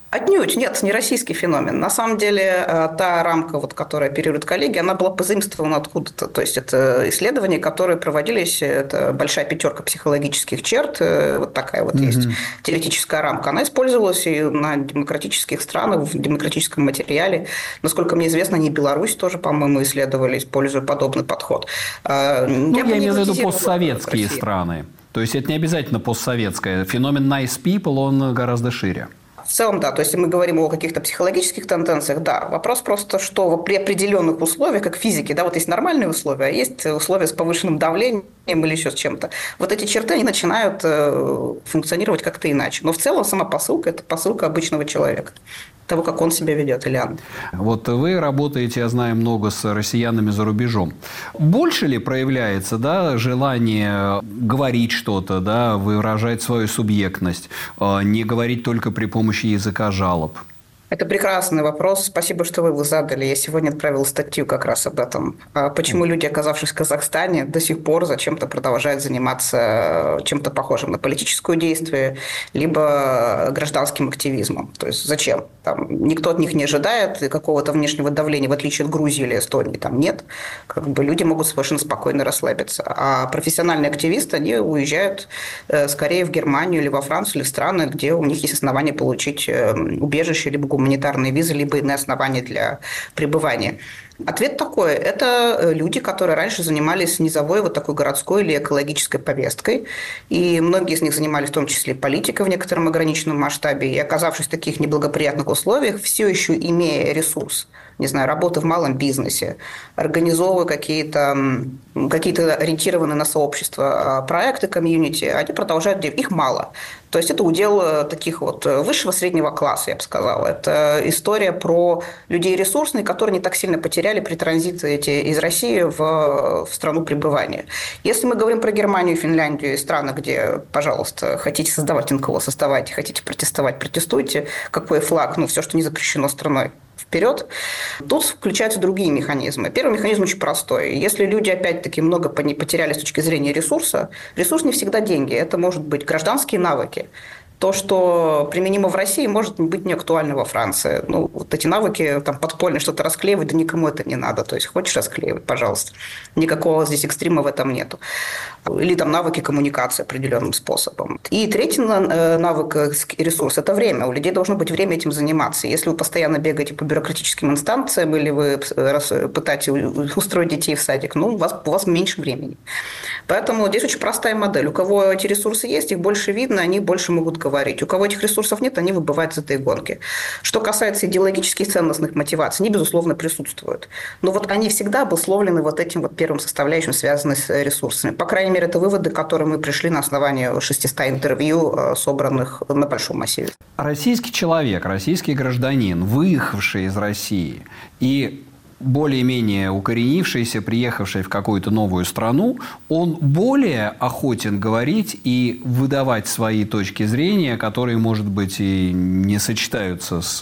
Speaker 8: Отнюдь, нет, не российский феномен. На самом деле, та рамка, которой оперируют коллеги, она была позаимствована откуда-то. То есть, это исследования, которые проводились, это большая пятерка психологических черт, вот такая есть теоретическая рамка. Она использовалась и на демократических странах, в демократическом материале. Насколько мне известно, они Беларусь тоже, по-моему, исследовали, используя подобный подход.
Speaker 1: Я имею в виду постсоветские страны. То есть, это не обязательно постсоветское. Феномен nice people, он гораздо шире.
Speaker 8: В целом, да. То есть, если мы говорим о каких-то психологических тенденциях, да. Вопрос просто, что при определенных условиях, как в физике, да, есть нормальные условия, а есть условия с повышенным давлением или еще с чем-то. Эти черты, они начинают функционировать как-то иначе. Но в целом сама посылка – это посылка обычного человека. Того, как он себя ведет, или она.
Speaker 1: Вы работаете, я знаю, много с россиянами за рубежом. Больше ли проявляется желание говорить что-то, выражать свою субъектность, не говорить только при помощи языка жалоб?
Speaker 8: Это прекрасный вопрос. Спасибо, что вы его задали. Я сегодня отправила статью как раз об этом. Почему люди, оказавшись в Казахстане, до сих пор зачем-то продолжают заниматься чем-то похожим на политическое действие, либо гражданским активизмом. То есть зачем? Никто от них не ожидает какого-то внешнего давления, в отличие от Грузии или Эстонии. Там нет. Люди могут совершенно спокойно расслабиться. А профессиональные активисты, они уезжают скорее в Германию или во Францию, или в страны, где у них есть основания получить убежище, либо гуманитарные визы, либо иные основания для пребывания. Ответ такой. Это люди, которые раньше занимались низовой такой городской или экологической повесткой. И многие из них занимались в том числе политикой в некотором ограниченном масштабе. И оказавшись в таких неблагоприятных условиях, все еще имея ресурс, работы в малом бизнесе, организовывая какие-то ориентированные на сообщество проекты, комьюнити, они продолжают делать. Их мало. То есть это удел таких высшего среднего класса, я бы сказала. Это история про людей ресурсных, которые не так сильно потеряли при транзите из России в страну пребывания. Если мы говорим про Германию, Финляндию и страны, где, пожалуйста, хотите создавать НКО, создавайте, хотите протестовать, протестуйте, какой флаг, все, что не запрещено страной, вперед. Тут включаются другие механизмы. Первый механизм очень простой. Если люди, опять-таки, много потеряли с точки зрения ресурса, ресурс не всегда деньги. Это может быть гражданские навыки. То, что применимо в России, может быть не актуально во Франции. Эти навыки подпольно что-то расклеивать, да никому это не надо. То есть, хочешь расклеивать, пожалуйста. Никакого здесь экстрима в этом нету. Или навыки коммуникации определенным способом. И третий навык, ресурс – это время. У людей должно быть время этим заниматься. Если вы постоянно бегаете по бюрократическим инстанциям или вы пытаетесь устроить детей в садик, у вас меньше времени. Поэтому здесь очень простая модель. У кого эти ресурсы есть, их больше видно, они больше могут говорить. У кого этих ресурсов нет, они выбывают из этой гонки. Что касается идеологических ценностных мотиваций, они, безусловно, присутствуют. Но они всегда обусловлены этим первым составляющим, связанным с ресурсами. По крайней мере, это выводы, к которым мы пришли на основании 600 интервью, собранных на большом массиве.
Speaker 1: Российский человек, российский гражданин, выехавший из России и более-менее укоренившийся, приехавший в какую-то новую страну, он более охотен говорить и выдавать свои точки зрения, которые, может быть, и не сочетаются с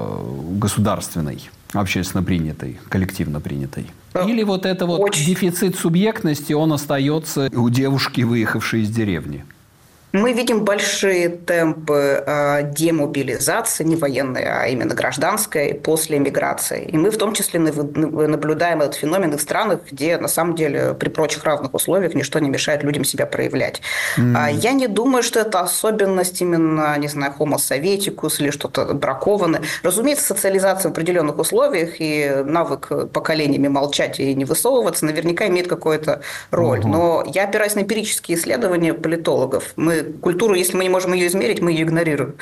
Speaker 1: государственной, общественно принятой, коллективно принятой. Или дефицит субъектности, он остается у девушки, выехавшей из деревни?
Speaker 8: Мы видим большие темпы демобилизации, не военной, а именно гражданской, после эмиграции. И мы в том числе наблюдаем этот феномен в странах, где на самом деле при прочих равных условиях ничто не мешает людям себя проявлять. Я не думаю, что это особенность именно, homo советикус или что-то бракованное. Разумеется, социализация в определенных условиях и навык поколениями молчать и не высовываться наверняка имеет какую-то роль. Но я опираюсь на эмпирические исследования политологов. Культуру, если мы не можем ее измерить, мы ее игнорируем.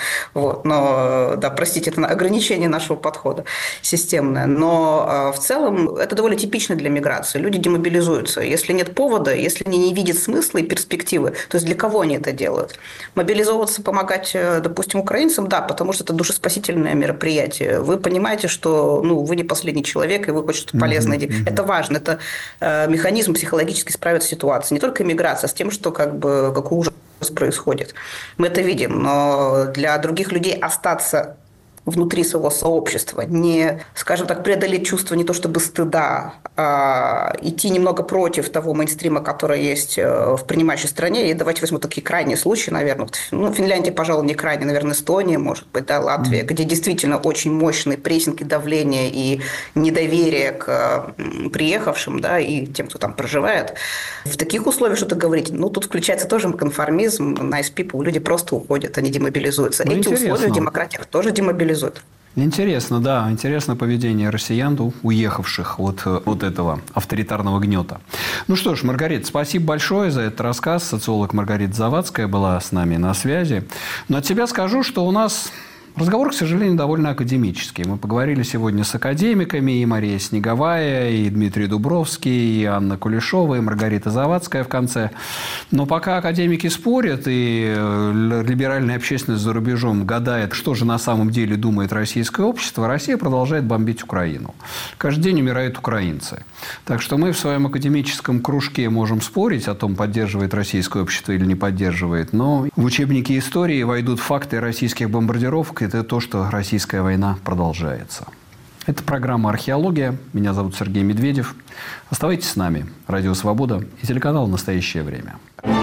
Speaker 8: Но, да, простите, это ограничение нашего подхода системное. Но в целом это довольно типично для миграции. Люди демобилизуются. Если нет повода, если они не видят смысла и перспективы, то есть для кого они это делают? Мобилизовываться, помогать, допустим, украинцам, да, потому что это душеспасительное мероприятие. Вы понимаете, что вы не последний человек, и вы хотите что-то полезное делать. Это важно. Это механизм психологически справиться с ситуацией. Не только миграция, а с тем, что какой ужас происходит. Мы это видим. Но для других людей остаться внутри своего сообщества, не, скажем так, преодолеть чувство не то чтобы стыда, а идти немного против того мейнстрима, который есть в принимающей стране. И давайте возьму такие крайние случаи, наверное. Ну, Финляндия, пожалуй, не крайне, наверное, Эстония, может быть, да, Латвия, где действительно очень мощный прессинг и давление, и недоверие к приехавшим, да, и тем, кто там проживает. В таких условиях что-то говорить, ну, тут включается тоже конформизм, nice people, люди просто уходят, они демобилизуются.
Speaker 1: Ну,
Speaker 8: эти
Speaker 1: интересно.
Speaker 8: условия в демократиях тоже демобилизуют.
Speaker 1: Интересно, да. Интересно поведение россиян, уехавших от этого авторитарного гнета. Ну что ж, Маргарита, спасибо большое за этот рассказ. Социолог Маргарита Завадская была с нами на связи. Но от себя скажу, что у нас разговор, к сожалению, довольно академический. Мы поговорили сегодня с академиками, и Мария Снеговая, и Дмитрий Дубровский, и Анна Кулешова, и Маргарита Завадская в конце. Но пока академики спорят, и либеральная общественность за рубежом гадает, что же на самом деле думает российское общество, Россия продолжает бомбить Украину. Каждый день умирают украинцы. Так что мы в своем академическом кружке можем спорить о том, поддерживает российское общество или не поддерживает, но в учебники истории войдут факты российских бомбардировок. Это то, что российская война продолжается. Это программа «Археология». Меня зовут Сергей Медведев. Оставайтесь с нами. Радио «Свобода» и телеканал «Настоящее время».